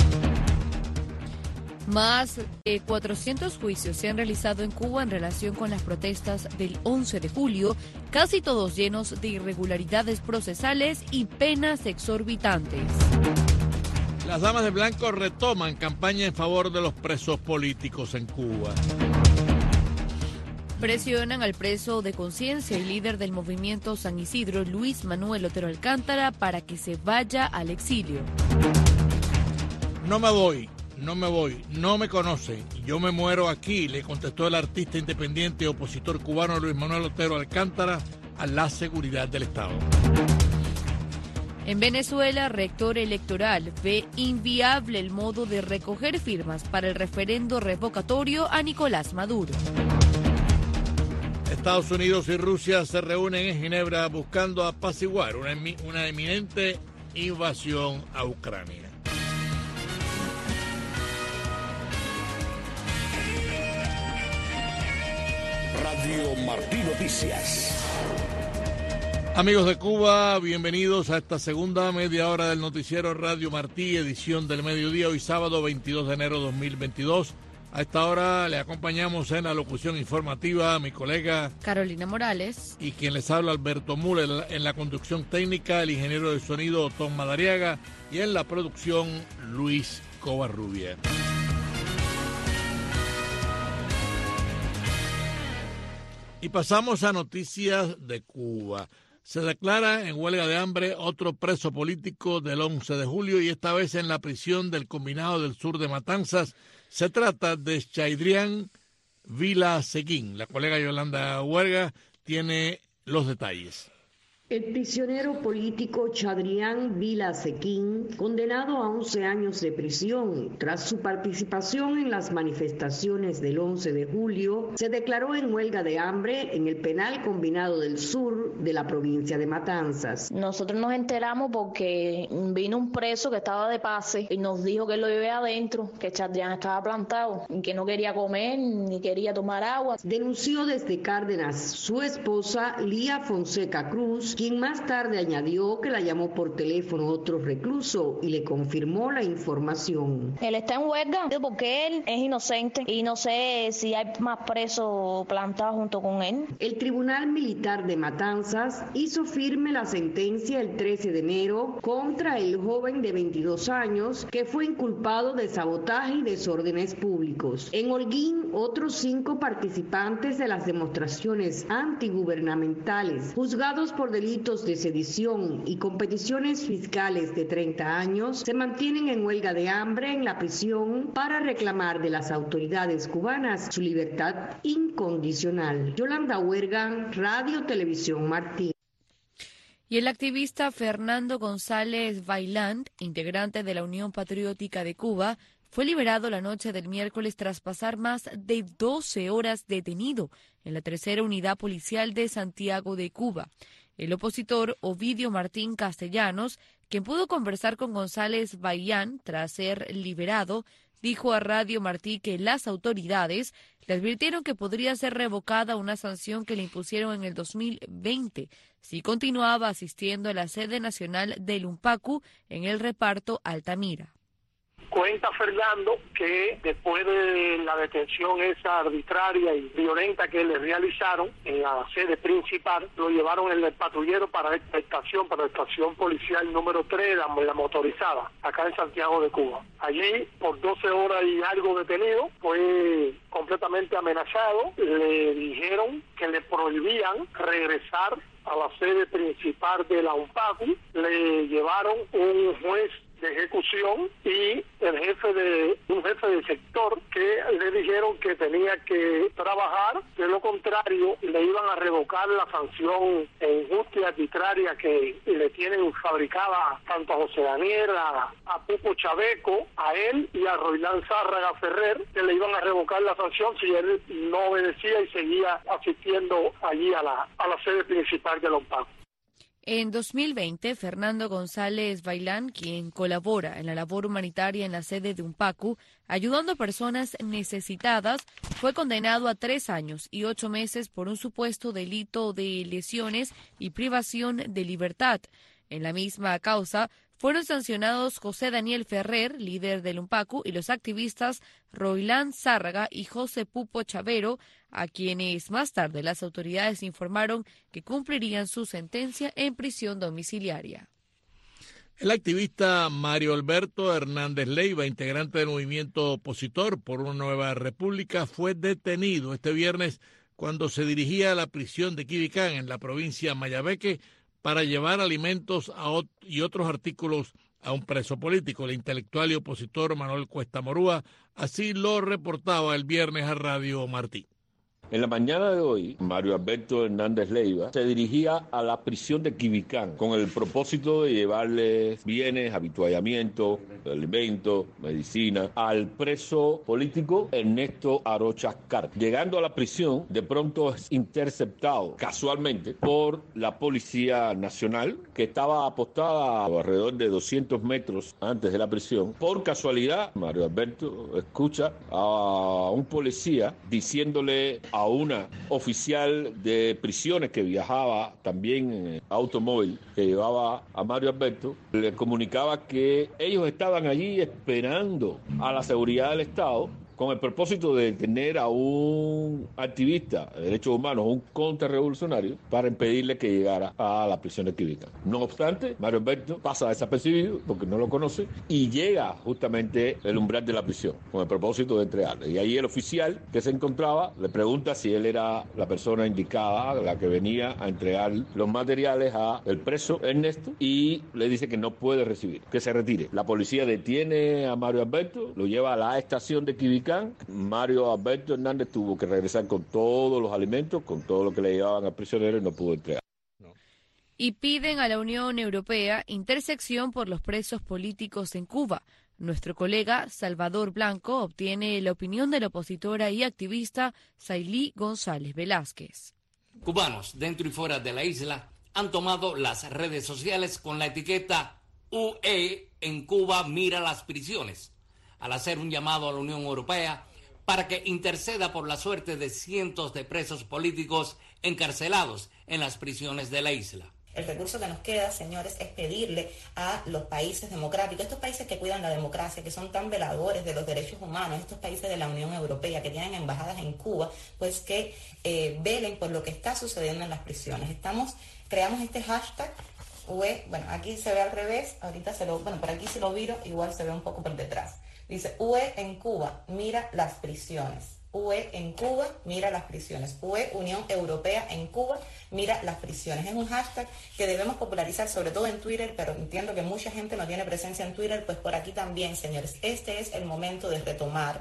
Más de 400 juicios se han realizado en Cuba en relación con las protestas del 11 de julio, casi todos llenos de irregularidades procesales y penas exorbitantes. Las damas de blanco retoman campaña en favor de los presos políticos en Cuba. Presionan al preso de conciencia y líder del movimiento San Isidro, Luis Manuel Otero Alcántara, para que se vaya al exilio. No me voy, no me conocen, yo me muero aquí, le contestó el artista independiente y opositor cubano Luis Manuel Otero Alcántara a la seguridad del Estado. En Venezuela, rector electoral ve inviable el modo de recoger firmas para el referendo revocatorio a Nicolás Maduro. Estados Unidos y Rusia se reúnen en Ginebra buscando apaciguar una eminente invasión a Ucrania. Radio Martí Noticias. Amigos de Cuba, bienvenidos a esta segunda media hora del noticiero Radio Martí, edición del mediodía, hoy sábado 22 de enero de 2022. A esta hora le acompañamos en la locución informativa a mi colega Carolina Morales y quien les habla Alberto Mule, en la conducción técnica el ingeniero de sonido Tom Madariaga y en la producción Luis Covarrubia. Y pasamos a noticias de Cuba. Se declara en huelga de hambre otro preso político del 11 de julio y esta vez en la prisión del Combinado del Sur de Matanzas. Se trata de Chaidrián Vilasequín. La colega Yolanda Huerga tiene los detalles. El prisionero político Chaidrián Vilasequín, condenado a 11 años de prisión tras su participación en las manifestaciones del 11 de julio, se declaró en huelga de hambre en el penal combinado del sur de la provincia de Matanzas. Nosotros nos enteramos porque vino un preso que estaba de pase y nos dijo que lo llevé adentro, que Chaidrián estaba plantado y que no quería comer ni quería tomar agua. Denunció desde Cárdenas su esposa Lía Fonseca Cruz, quien más tarde añadió que la llamó por teléfono otro recluso y le confirmó la información. Él está en huelga porque él es inocente y no sé si hay más presos plantados junto con él. El Tribunal Militar de Matanzas hizo firme la sentencia el 13 de enero contra el joven de 22 años que fue inculpado de sabotaje y desórdenes públicos. En Holguín, otros 5 participantes de las demostraciones antigubernamentales, juzgados por delitos delitos de sedición y con peticiones fiscales de 30 años, se mantienen en huelga de hambre en la prisión para reclamar de las autoridades cubanas su libertad incondicional. Yolanda Huerga, Radio Televisión Martí. Y el activista Fernando González Vaillant, integrante de la Unión Patriótica de Cuba, fue liberado la noche del miércoles tras pasar más de 12 horas detenido en la tercera unidad policial de Santiago de Cuba. El opositor Ovidio Martín Castellanos, quien pudo conversar con González Vaillant tras ser liberado, dijo a Radio Martí que las autoridades le advirtieron que podría ser revocada una sanción que le impusieron en el 2020 si continuaba asistiendo a la sede nacional del UNPACU en el reparto Altamira. Cuenta Fernando que después de la detención esa arbitraria y violenta que le realizaron en la sede principal, lo llevaron en el patrullero para la estación policial número 3, la motorizada, acá en Santiago de Cuba. Allí, por 12 horas y algo detenido, fue completamente amenazado. Le dijeron que le prohibían regresar a la sede principal de la UNPACU. Le llevaron un juez de ejecución y un jefe de sector que le dijeron que tenía que trabajar, de lo contrario le iban a revocar la sanción injusta y arbitraria que le tienen fabricada tanto a José Daniel, a Pupo Chaveco, a él y a Roilán Zárraga Ferrer, que le iban a revocar la sanción si él no obedecía y seguía asistiendo allí a la sede principal de la UNPACU. En 2020, Fernando González Vaillant, quien colabora en la labor humanitaria en la sede de UNPACU, ayudando a personas necesitadas, fue condenado a 3 años y 8 meses por un supuesto delito de lesiones y privación de libertad. En la misma causa, fueron sancionados José Daniel Ferrer, líder del UNPACU, y los activistas Roilán Zárraga y José Pupo Chavero, a quienes más tarde las autoridades informaron que cumplirían su sentencia en prisión domiciliaria. El activista Mario Alberto Hernández Leiva, integrante del movimiento opositor por una nueva república, fue detenido este viernes cuando se dirigía a la prisión de Quibicán en la provincia de Mayabeque para llevar alimentos y otros artículos a un preso político. El intelectual y opositor Manuel Cuesta Morúa así lo reportaba el viernes a Radio Martí. En la mañana de hoy, Mario Alberto Hernández Leiva se dirigía a la prisión de Quibicán con el propósito de llevarles bienes, habituallamiento, alimentos, medicina al preso político Ernesto Arocha Carp. Llegando a la prisión, de pronto es interceptado casualmente por la Policía Nacional, que estaba apostada alrededor de 200 metros antes de la prisión. Por casualidad, Mario Alberto escucha a un policía diciéndole a una oficial de prisiones que viajaba también en automóvil que llevaba a Mario Alberto, le comunicaba que ellos estaban allí esperando a la seguridad del Estado con el propósito de detener a un activista de derechos humanos, un contrarrevolucionario, para impedirle que llegara a la prisión de Quibicán. No obstante, Mario Alberto pasa desapercibido porque no lo conoce y llega justamente al umbral de la prisión con el propósito de entregarle. Y ahí el oficial que se encontraba le pregunta si él era la persona indicada, la que venía a entregar los materiales al preso Ernesto, y le dice que no puede recibir, que se retire. La policía detiene a Mario Alberto, lo lleva a la estación de Quibicán. Mario Alberto Hernández tuvo que regresar con todos los alimentos, con todo lo que le llevaban al prisionero, y no pudo entregar. Y piden a la Unión Europea intersección por los presos políticos en Cuba. Nuestro colega Salvador Blanco obtiene la opinión de la opositora y activista Sailí González Velázquez. Cubanos dentro y fuera de la isla han tomado las redes sociales con la etiqueta UE en Cuba mira las prisiones, al hacer un llamado a la Unión Europea para que interceda por la suerte de cientos de presos políticos encarcelados en las prisiones de la isla. El recurso que nos queda, señores, es pedirle a los países democráticos, estos países que cuidan la democracia, que son tan veladores de los derechos humanos, estos países de la Unión Europea que tienen embajadas en Cuba, pues que velen por lo que está sucediendo en las prisiones. Creamos este hashtag UE, bueno, aquí se ve al revés, ahorita por aquí se lo viro, igual se ve un poco por detrás. Dice, UE en Cuba, mira las prisiones. UE en Cuba, mira las prisiones. UE, Unión Europea en Cuba, mira las prisiones. Es un hashtag que debemos popularizar, sobre todo en Twitter, pero entiendo que mucha gente no tiene presencia en Twitter, pues por aquí también, señores. Este es el momento de retomar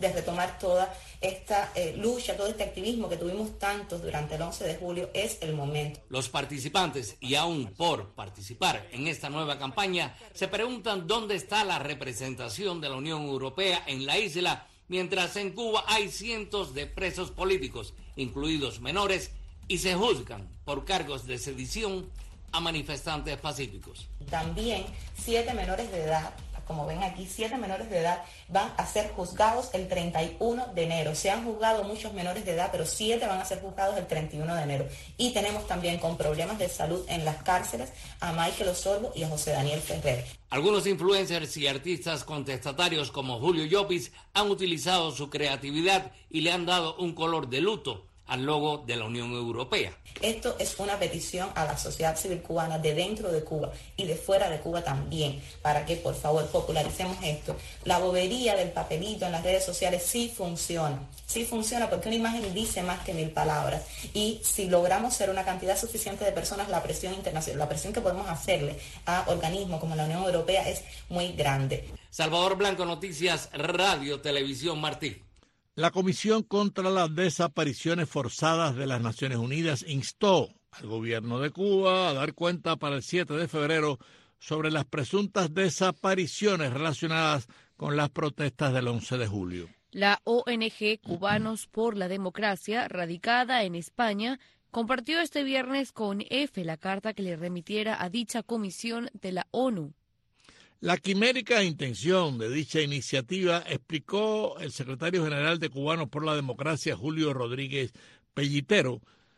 toda esta lucha, todo este activismo que tuvimos tantos durante el 11 de julio, es el momento. Los participantes, y aún por participar en esta nueva campaña, se preguntan dónde está la representación de la Unión Europea en la isla, mientras en Cuba hay cientos de presos políticos, incluidos menores, y se juzgan por cargos de sedición a manifestantes pacíficos. También 7 menores de edad, como ven aquí, 7 menores de edad van a ser juzgados el 31 de enero. Se han juzgado muchos menores de edad, pero 7 van a ser juzgados el 31 de enero. Y tenemos también con problemas de salud en las cárceles a Michael Osorbo y a José Daniel Ferrer. Algunos influencers y artistas contestatarios como Julio Llopis han utilizado su creatividad y le han dado un color de luto al logo de la Unión Europea. Esto es una petición a la sociedad civil cubana de dentro de Cuba y de fuera de Cuba también, para que por favor popularicemos esto. La bobería del papelito en las redes sociales sí funciona porque una imagen dice más que 1000 palabras, y si logramos ser una cantidad suficiente de personas, la presión internacional, la presión que podemos hacerle a organismos como la Unión Europea es muy grande. Salvador Blanco, Noticias Radio Televisión Martí. La Comisión contra las Desapariciones Forzadas de las Naciones Unidas instó al gobierno de Cuba a dar cuenta para el 7 de febrero sobre las presuntas desapariciones relacionadas con las protestas del 11 de julio. La ONG Cubanos por la Democracia, radicada en España, compartió este viernes con EFE la carta que le remitiera a dicha comisión de la ONU. La quimérica intención de dicha iniciativa, explicó el secretario general de Cubanos por la Democracia, Julio Rodríguez Pellitero,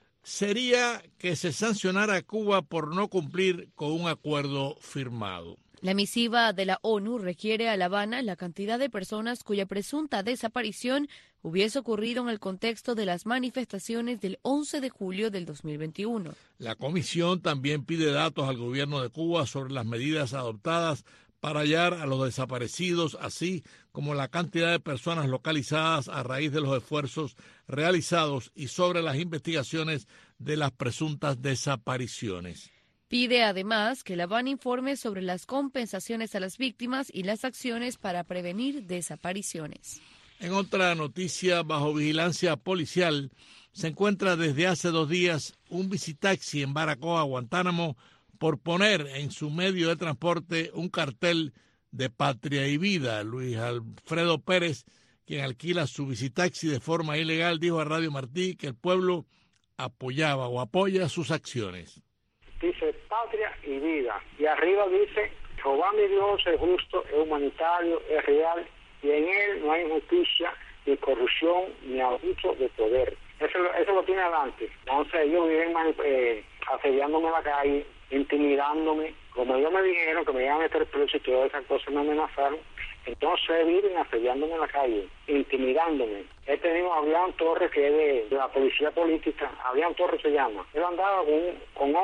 sería que se sancionara a Cuba por no cumplir con un acuerdo firmado. La misiva de la ONU requiere a La Habana la cantidad de personas cuya presunta desaparición hubiese ocurrido en el contexto de las manifestaciones del 11 de julio del 2021. La comisión también pide datos al gobierno de Cuba sobre las medidas adoptadas para hallar a los desaparecidos, así como la cantidad de personas localizadas a raíz de los esfuerzos realizados y sobre las investigaciones de las presuntas desapariciones. Pide además que La Habana informe sobre las compensaciones a las víctimas y las acciones para prevenir desapariciones. En otra noticia, bajo vigilancia policial, se encuentra desde hace 2 días un visitaxi en Baracoa, Guantánamo, por poner en su medio de transporte un cartel de Patria y Vida. Luis Alfredo Pérez, quien alquila su visitaxi de forma ilegal, dijo a Radio Martí que el pueblo apoyaba o apoya sus acciones. Dice Patria y Vida, y arriba dice: Jehová mi Dios es justo, es humanitario, es real, y en él no hay injusticia, ni corrupción, ni abuso de poder. Eso lo tiene adelante. Entonces ellos viven asediándome en la calle, intimidándome, como ellos me dijeron que me iban a meter preso y todas esas cosas me amenazaron. Entonces viven asediándome en la calle, intimidándome. He tenido a Abrián Torres, que es de la policía política. Abrián Torres se llama. Él andaba con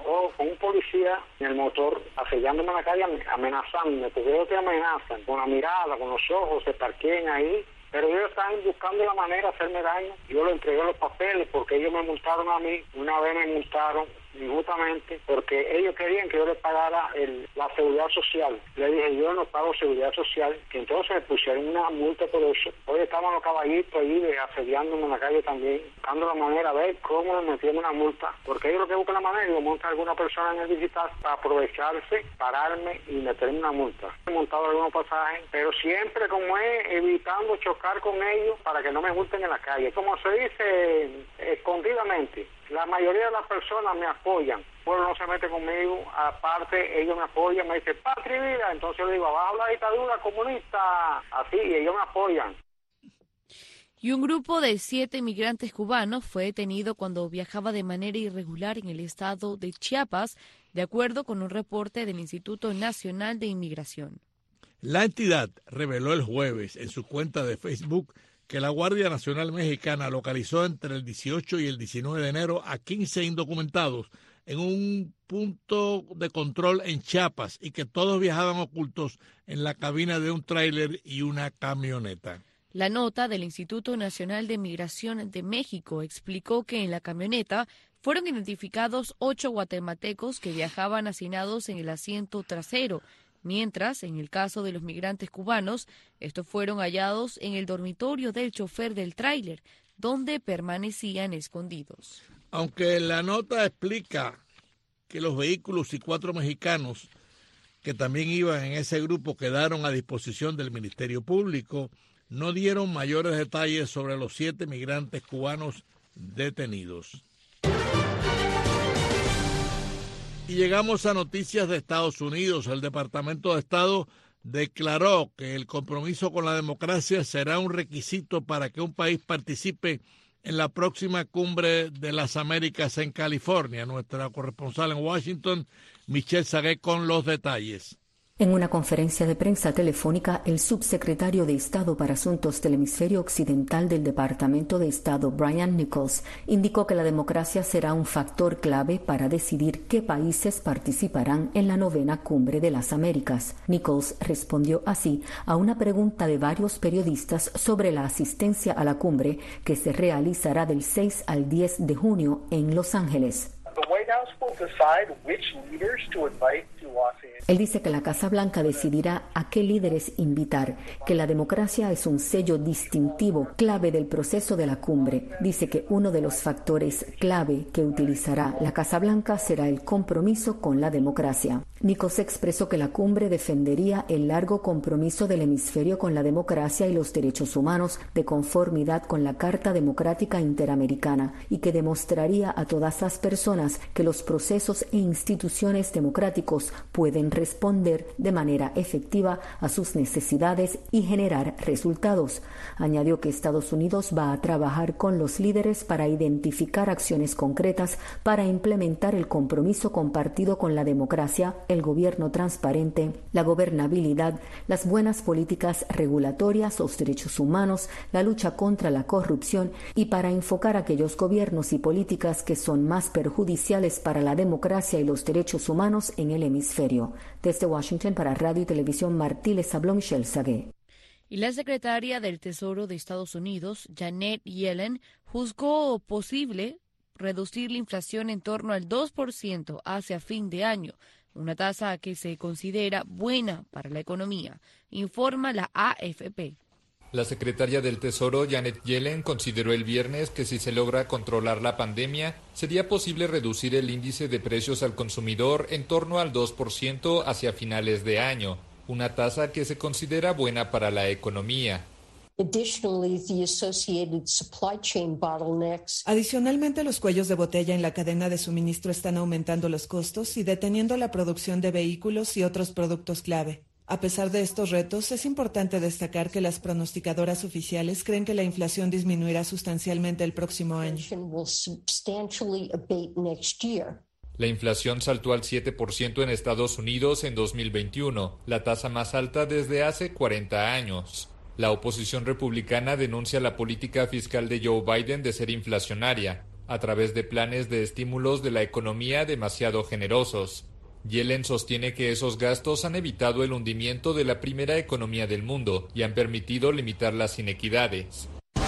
un policía en el motor, asediándome en la calle, amenazándome, porque ellos te amenazan con la mirada, con los ojos, se parqueen ahí. Pero ellos están buscando la manera de hacerme daño. Yo le entregué los papeles porque ellos me multaron a mí. Una vez me multaron injustamente porque ellos querían que yo les pagara la seguridad social. Le dije: yo no pago seguridad social. Que entonces me pusieron una multa por eso. Hoy estaban los caballitos ahí asediándome en la calle también, buscando la manera de ver cómo me metieron una multa. Porque ellos lo que buscan la manera es que montan a alguna persona en el digital para aprovecharse, pararme y meterme una multa. He montado algunos pasajes, pero siempre como es evitando chocar con ellos para que no me multen en la calle. Como se dice, escondidamente. La mayoría de las personas me apoyan. El pueblo no se mete conmigo. Aparte, ellos me apoyan, me dicen Patria y Vida. Entonces yo digo: abajo la dictadura comunista. Así, y ellos me apoyan. Y un grupo de 7 migrantes cubanos fue detenido cuando viajaba de manera irregular en el estado de Chiapas, de acuerdo con un reporte del Instituto Nacional de Inmigración. La entidad reveló el jueves en su cuenta de Facebook que la Guardia Nacional Mexicana localizó entre el 18 y el 19 de enero a 15 indocumentados en un punto de control en Chiapas y que todos viajaban ocultos en la cabina de un tráiler y una camioneta. La nota del Instituto Nacional de Migración de México explicó que en la camioneta fueron identificados 8 guatemaltecos que viajaban hacinados en el asiento trasero, mientras, en el caso de los migrantes cubanos, estos fueron hallados en el dormitorio del chofer del tráiler, donde permanecían escondidos. Aunque la nota explica que los vehículos y 4 mexicanos que también iban en ese grupo quedaron a disposición del Ministerio Público, no dieron mayores detalles sobre los 7 migrantes cubanos detenidos. Y llegamos a noticias de Estados Unidos. El Departamento de Estado declaró que el compromiso con la democracia será un requisito para que un país participe en la próxima Cumbre de las Américas en California. Nuestra corresponsal en Washington, Michelle Sagué, con los detalles. En una conferencia de prensa telefónica, el subsecretario de Estado para Asuntos del Hemisferio Occidental del Departamento de Estado, Brian Nichols, indicó que la democracia será un factor clave para decidir qué países participarán en la 9ª Cumbre de las Américas. Nichols respondió así a una pregunta de varios periodistas sobre la asistencia a la cumbre que se realizará del 6 al 10 de junio en Los Ángeles. Él dice que la Casa Blanca decidirá a qué líderes invitar, que la democracia es un sello distintivo clave del proceso de la cumbre. Dice que uno de los factores clave que utilizará la Casa Blanca será el compromiso con la democracia. Nichols expresó que la cumbre defendería el largo compromiso del hemisferio con la democracia y los derechos humanos de conformidad con la Carta Democrática Interamericana y que demostraría a todas las personas que los procesos e instituciones democráticos pueden responder de manera efectiva a sus necesidades y generar resultados. Añadió que Estados Unidos va a trabajar con los líderes para identificar acciones concretas para implementar el compromiso compartido con la democracia, el gobierno transparente, la gobernabilidad, las buenas políticas regulatorias, los derechos humanos, la lucha contra la corrupción y para enfocar aquellos gobiernos y políticas que son más perjudiciales para la democracia y los derechos humanos en el hemisferio. Desde Washington para Radio y Televisión Martí les habló Michelle Sagué. Y la secretaria del Tesoro de Estados Unidos, Janet Yellen, juzgó posible reducir la inflación en torno al 2% hacia fin de año, una tasa que se considera buena para la economía, informa la AFP. La secretaria del Tesoro, Janet Yellen, consideró el viernes que si se logra controlar la pandemia, sería posible reducir el índice de precios al consumidor en torno al 2% hacia finales de año, una tasa que se considera buena para la economía. Adicionalmente, los cuellos de botella en la cadena de suministro están aumentando los costos y deteniendo la producción de vehículos y otros productos clave. A pesar de estos retos, es importante destacar que las pronosticadoras oficiales creen que la inflación disminuirá sustancialmente el próximo año. La inflación saltó al 7% en Estados Unidos en 2021, la tasa más alta desde hace 40 años. La oposición republicana denuncia la política fiscal de Joe Biden de ser inflacionaria, a través de planes de estímulos de la economía demasiado generosos. Yellen sostiene que esos gastos han evitado el hundimiento de la primera economía del mundo y han permitido limitar las inequidades.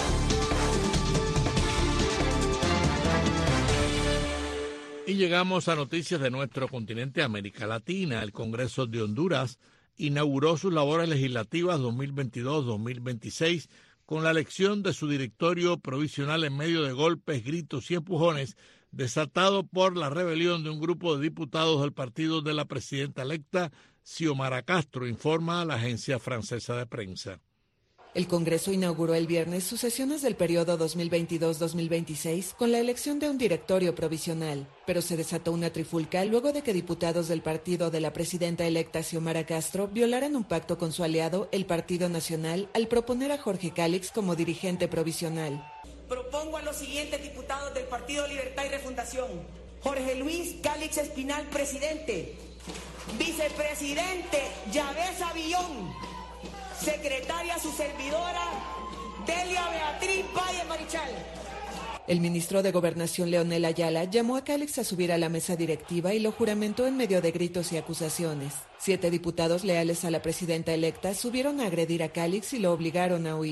Y llegamos a noticias de nuestro continente, América Latina. El Congreso de Honduras inauguró sus labores legislativas 2022-2026 con la elección de su directorio provisional en medio de golpes, gritos y empujones desatado por la rebelión de un grupo de diputados del partido de la presidenta electa, Xiomara Castro, informa la agencia francesa de prensa. El Congreso inauguró el viernes sus sesiones del periodo 2022-2026 con la elección de un directorio provisional, pero se desató una trifulca luego de que diputados del partido de la presidenta electa Xiomara Castro violaran un pacto con su aliado, el Partido Nacional, al proponer a Jorge Cálix como dirigente provisional. Propongo a los siguientes diputados del Partido Libertad y Refundación: Jorge Luis Cálix Espinal, presidente; vicepresidente, Yavés Avillón; secretaria, su servidora, Delia Beatriz Valle Marichal. El ministro de Gobernación, Leonel Ayala, llamó a Cálix a subir a la mesa directiva y lo juramentó en medio de gritos y acusaciones. 7 diputados leales a la presidenta electa subieron a agredir a Cálix y lo obligaron a huir.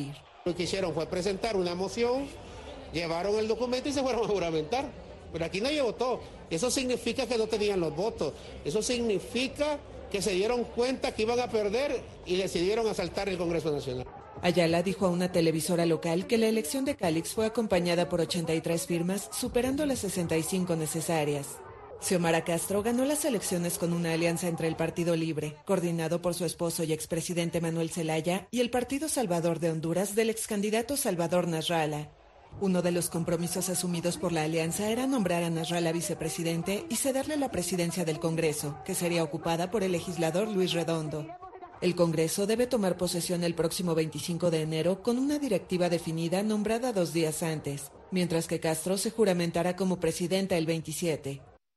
Lo que hicieron fue presentar una moción, llevaron el documento y se fueron a juramentar. Pero aquí nadie votó. Eso significa que no tenían los votos. Eso significa que se dieron cuenta que iban a perder y decidieron asaltar el Congreso Nacional. Ayala dijo a una televisora local que la elección de Calix fue acompañada por 83 firmas, superando las 65 necesarias. Xiomara Castro ganó las elecciones con una alianza entre el Partido Libre, coordinado por su esposo y expresidente Manuel Zelaya, y el Partido Salvador de Honduras del excandidato Salvador Nasralla. Uno de los compromisos asumidos por la alianza era nombrar a Nasralla vicepresidente y cederle la presidencia del Congreso, que sería ocupada por el legislador Luis Redondo. El Congreso debe tomar posesión el próximo 25 de enero con una directiva definida nombrada 2 días antes, mientras que Castro se juramentará como presidenta el 27.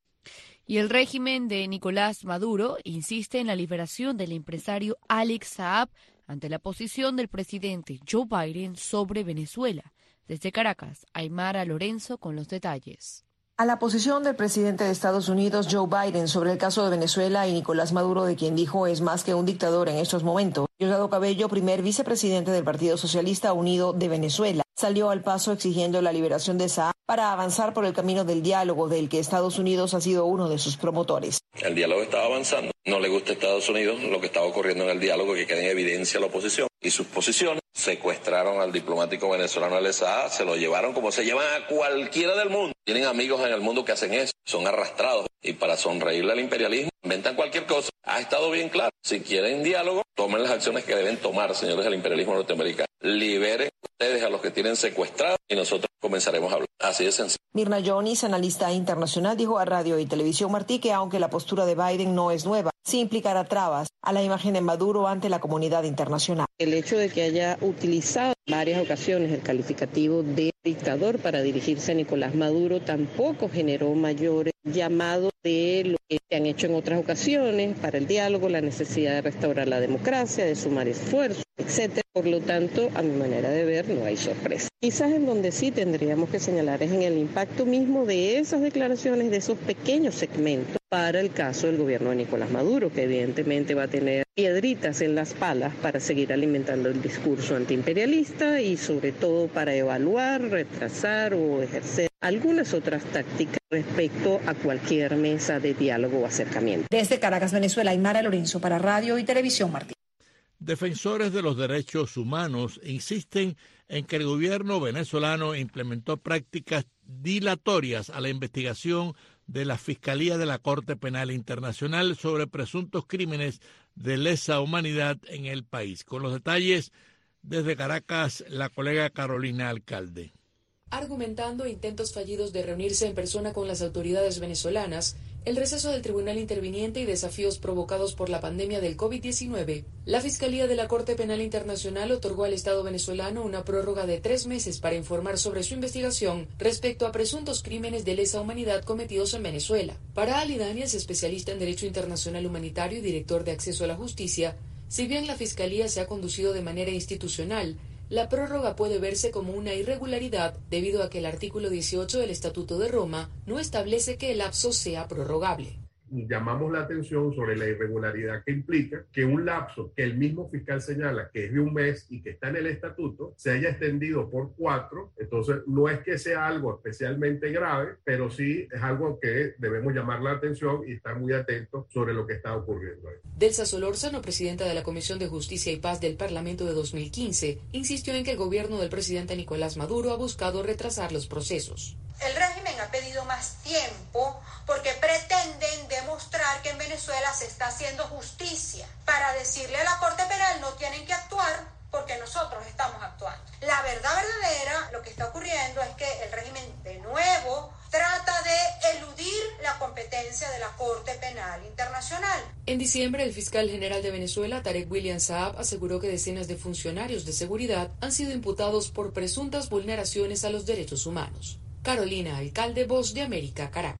Y el régimen de Nicolás Maduro insiste en la liberación del empresario Alex Saab ante la posición del presidente Joe Biden sobre Venezuela. Desde Caracas, Aymara Lorenzo con los detalles. A la posición del presidente de Estados Unidos, Joe Biden, sobre el caso de Venezuela y Nicolás Maduro, de quien dijo es más que un dictador en estos momentos, Diosdado Cabello, primer vicepresidente del Partido Socialista Unido de Venezuela, salió al paso exigiendo la liberación de Saab para avanzar por el camino del diálogo del que Estados Unidos ha sido uno de sus promotores. El diálogo estaba avanzando. No le gusta a Estados Unidos lo que estaba ocurriendo en el diálogo, que queda en evidencia la oposición y sus posiciones. Secuestraron al diplomático venezolano Alex Saab, se lo llevaron como se llevan a cualquiera del mundo. Tienen amigos en el mundo que hacen eso, son arrastrados y para sonreírle al imperialismo inventan cualquier cosa. Ha estado bien claro, si quieren diálogo, tomen las acciones que deben tomar, señores del imperialismo norteamericano. Liberen ustedes a los que tienen secuestrados y nosotros comenzaremos a hablar. Así de sencillo. Mirna Jones, analista internacional, dijo a Radio y Televisión Martí que aunque la postura de Biden no es nueva, sí implicará trabas a la imagen de Maduro ante la comunidad internacional. El hecho de que haya utilizado en varias ocasiones el calificativo de dictador para dirigirse a Nicolás Maduro tampoco generó mayores llamados de lo que se han hecho en otras ocasiones para el diálogo, la necesidad de restaurar la democracia, de sumar esfuerzos, etcétera. Por lo tanto, a mi manera de ver, no hay sorpresa. Quizás en donde sí tendríamos que señalar es en el impacto mismo de esas declaraciones, de esos pequeños segmentos para el caso del gobierno de Nicolás Maduro, que evidentemente va a tener piedritas en las palas para seguir alimentando el discurso antiimperialista y sobre todo para evaluar, retrasar o ejercer algunas otras tácticas respecto a cualquier mesa de diálogo o acercamiento. Desde Caracas, Venezuela, Aymara Lorenzo para Radio y Televisión Martí. Defensores de los derechos humanos insisten en que el gobierno venezolano implementó prácticas dilatorias a la investigación de la Fiscalía de la Corte Penal Internacional sobre presuntos crímenes de lesa humanidad en el país. Con los detalles desde Caracas, la colega Carolina Alcalde. Argumentando intentos fallidos de reunirse en persona con las autoridades venezolanas, el receso del tribunal interviniente y desafíos provocados por la pandemia del COVID-19, la Fiscalía de la Corte Penal Internacional otorgó al Estado venezolano una prórroga de 3 meses para informar sobre su investigación respecto a presuntos crímenes de lesa humanidad cometidos en Venezuela. Para Ali Daniels, especialista en Derecho Internacional Humanitario y director de Acceso a la Justicia, si bien la Fiscalía se ha conducido de manera institucional, la prórroga puede verse como una irregularidad debido a que el artículo 18 del Estatuto de Roma no establece que el lapso sea prorrogable. Llamamos la atención sobre la irregularidad que implica que un lapso que el mismo fiscal señala que es de 1 mes y que está en el estatuto se haya extendido por 4. Entonces no es que sea algo especialmente grave, pero sí es algo que debemos llamar la atención y estar muy atentos sobre lo que está ocurriendo ahí. Delsa Solórzano, presidenta de la Comisión de Justicia y Paz del Parlamento de 2015, insistió en que el gobierno del presidente Nicolás Maduro ha buscado retrasar los procesos. El régimen ha pedido más tiempo porque pretenden demostrar que en Venezuela se está haciendo justicia. Para decirle a la Corte Penal no tienen que actuar porque nosotros estamos actuando. La verdad verdadera, lo que está ocurriendo es que el régimen de nuevo trata de eludir la competencia de la Corte Penal Internacional. En diciembre, el fiscal general de Venezuela, Tarek William Saab, aseguró que decenas de funcionarios de seguridad han sido imputados por presuntas vulneraciones a los derechos humanos. Carolina Alcalde, Voz de América, Caracas.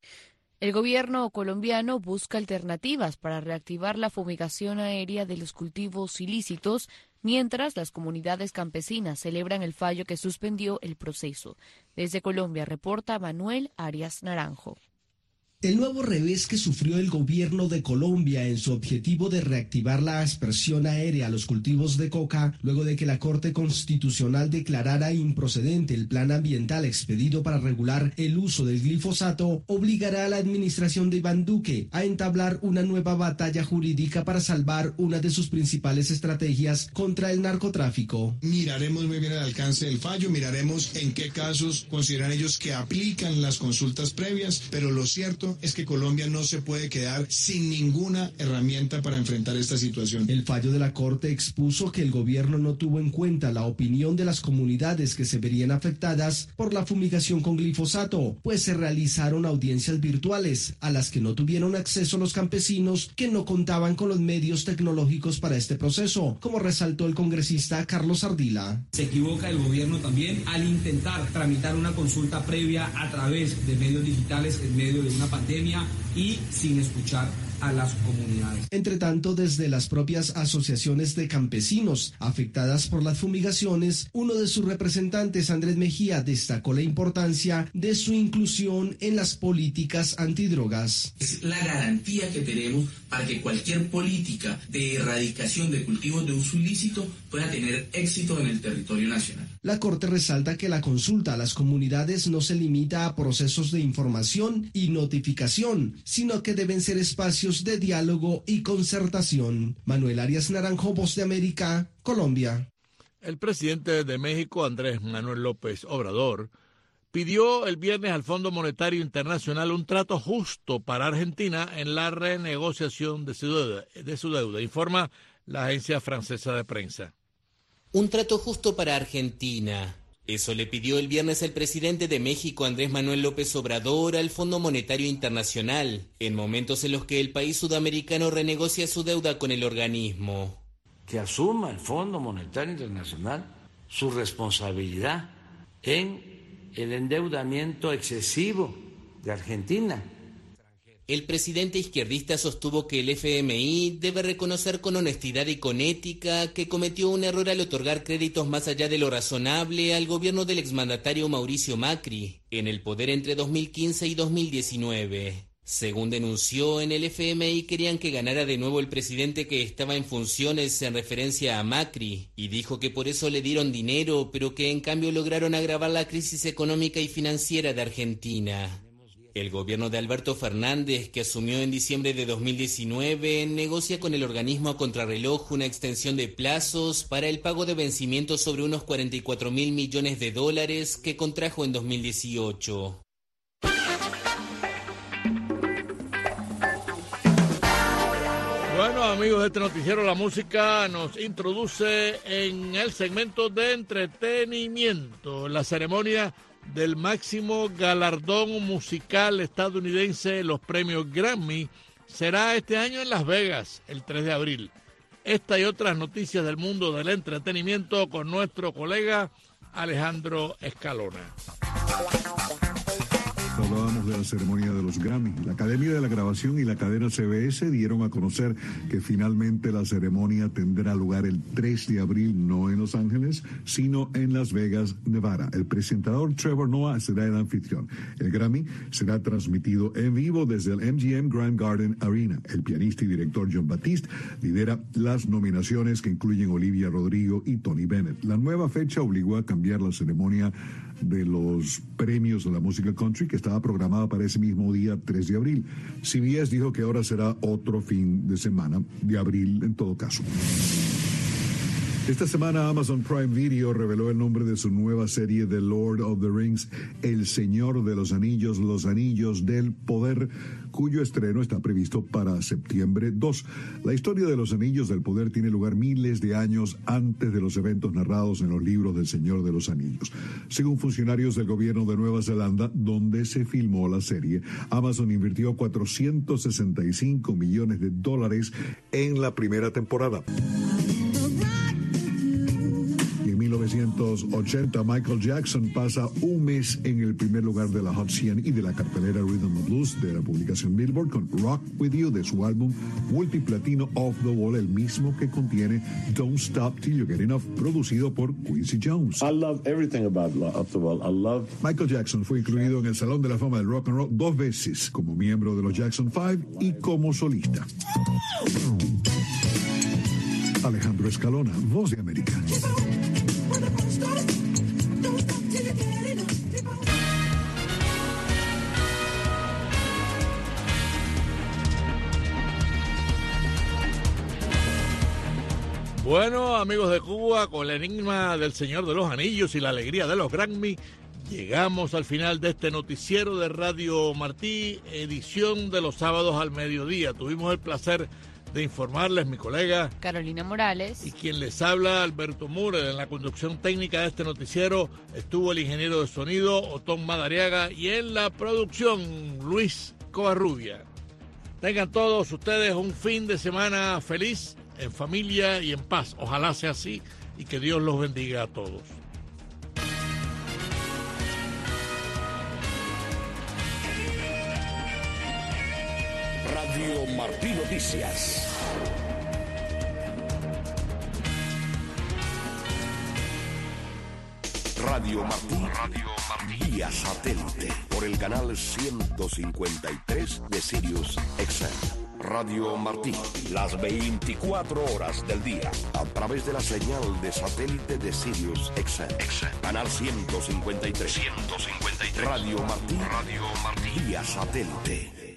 El gobierno colombiano busca alternativas para reactivar la fumigación aérea de los cultivos ilícitos, mientras las comunidades campesinas celebran el fallo que suspendió el proceso. Desde Colombia reporta Manuel Arias Naranjo. El nuevo revés que sufrió el gobierno de Colombia en su objetivo de reactivar la aspersión aérea a los cultivos de coca, luego de que la Corte Constitucional declarara improcedente el plan ambiental expedido para regular el uso del glifosato, obligará a la administración de Iván Duque a entablar una nueva batalla jurídica para salvar una de sus principales estrategias contra el narcotráfico. Miraremos muy bien el alcance del fallo, miraremos en qué casos consideran ellos que aplican las consultas previas, pero lo cierto es que Colombia no se puede quedar sin ninguna herramienta para enfrentar esta situación. El fallo de la Corte expuso que el gobierno no tuvo en cuenta la opinión de las comunidades que se verían afectadas por la fumigación con glifosato, pues se realizaron audiencias virtuales a las que no tuvieron acceso los campesinos que no contaban con los medios tecnológicos para este proceso, como resaltó el congresista Carlos Ardila. Se equivoca el gobierno también al intentar tramitar una consulta previa a través de medios digitales en medio de una pandemia y sin escuchar a las comunidades. Entre tanto, desde las propias asociaciones de campesinos afectadas por las fumigaciones, uno de sus representantes, Andrés Mejía, destacó la importancia de su inclusión en las políticas antidrogas. Es la garantía que tenemos para que cualquier política de erradicación de cultivos de uso ilícito pueda tener éxito en el territorio nacional. La Corte resalta que la consulta a las comunidades no se limita a procesos de información y notificación, sino que deben ser espacios de diálogo y concertación. Manuel Arias Naranjo, Voz de América, Colombia. El presidente de México, Andrés Manuel López Obrador, pidió el viernes al Fondo Monetario Internacional un trato justo para Argentina en la renegociación de su deuda, informa la agencia francesa de prensa. Un trato justo para Argentina. Eso le pidió el viernes el presidente de México, Andrés Manuel López Obrador, al Fondo Monetario Internacional, en momentos en los que el país sudamericano renegocia su deuda con el organismo. Que asuma el Fondo Monetario Internacional su responsabilidad en el endeudamiento excesivo de Argentina. El presidente izquierdista sostuvo que el FMI debe reconocer con honestidad y con ética que cometió un error al otorgar créditos más allá de lo razonable al gobierno del exmandatario Mauricio Macri, en el poder entre 2015 y 2019. Según denunció, en el FMI querían que ganara de nuevo el presidente que estaba en funciones en referencia a Macri, y dijo que por eso le dieron dinero, pero que en cambio lograron agravar la crisis económica y financiera de Argentina. El gobierno de Alberto Fernández, que asumió en diciembre de 2019, negocia con el organismo a contrarreloj una extensión de plazos para el pago de vencimientos sobre unos 44.000 millones de dólares que contrajo en 2018. Bueno, amigos de este noticiero, la música nos introduce en el segmento de entretenimiento, la ceremonia del máximo galardón musical estadounidense, los premios Grammy, será este año en Las Vegas, el 3 de abril. Esta y otras noticias del mundo del entretenimiento con nuestro colega Alejandro Escalona. Hablábamos de la ceremonia de los Grammy. La Academia de la Grabación y la cadena CBS dieron a conocer que finalmente la ceremonia tendrá lugar el 3 de abril, no en Los Ángeles, sino en Las Vegas, Nevada. El presentador Trevor Noah será el anfitrión. El Grammy será transmitido en vivo desde el MGM Grand Garden Arena. El pianista y director Jon Batiste lidera las nominaciones que incluyen Olivia Rodrigo y Tony Bennett. La nueva fecha obligó a cambiar la ceremonia de los premios de la música country que estaba programada para ese mismo día, 3 de abril. CBS dijo que ahora será otro fin de semana, de abril en todo caso. Esta semana Amazon Prime Video reveló el nombre de su nueva serie The Lord of the Rings, El Señor de los Anillos, Los Anillos del Poder, cuyo estreno está previsto para septiembre 2. La historia de los Anillos del Poder tiene lugar miles de años antes de los eventos narrados en los libros del Señor de los Anillos. Según funcionarios del gobierno de Nueva Zelanda, donde se filmó la serie, Amazon invirtió $465 millones en la primera temporada. En 1980, Michael Jackson pasa un mes en el primer lugar de la Hot 100 y de la cartelera Rhythm and Blues de la publicación Billboard con Rock With You de su álbum multiplatino Off the Wall, el mismo que contiene Don't Stop Till You Get Enough, producido por Quincy Jones. I love everything about Off the Wall. Michael Jackson fue incluido en el Salón de la Fama del Rock and Roll 2 veces, como miembro de los Jackson 5 y como solista. Alejandro Escalona, Voz de América. Bueno, amigos de Cuba, con el enigma del Señor de los Anillos y la alegría de los Grammy, llegamos al final de este noticiero de Radio Martí, edición de los sábados al mediodía. Tuvimos el placer de informarles mi colega Carolina Morales y quien les habla, Alberto Mure. En la conducción técnica de este noticiero estuvo el ingeniero de sonido Otón Madariaga y en la producción Luis Covarrubia. Tengan todos ustedes un fin de semana feliz, en familia y en paz. Ojalá sea así y que Dios los bendiga a todos. Radio Martí Noticias. Radio Martí vía satélite por el canal 153 de Sirius XM. Radio Martí, las 24 horas del día, a través de la señal de satélite de Sirius XM. Canal 153. Radio Martí vía satélite.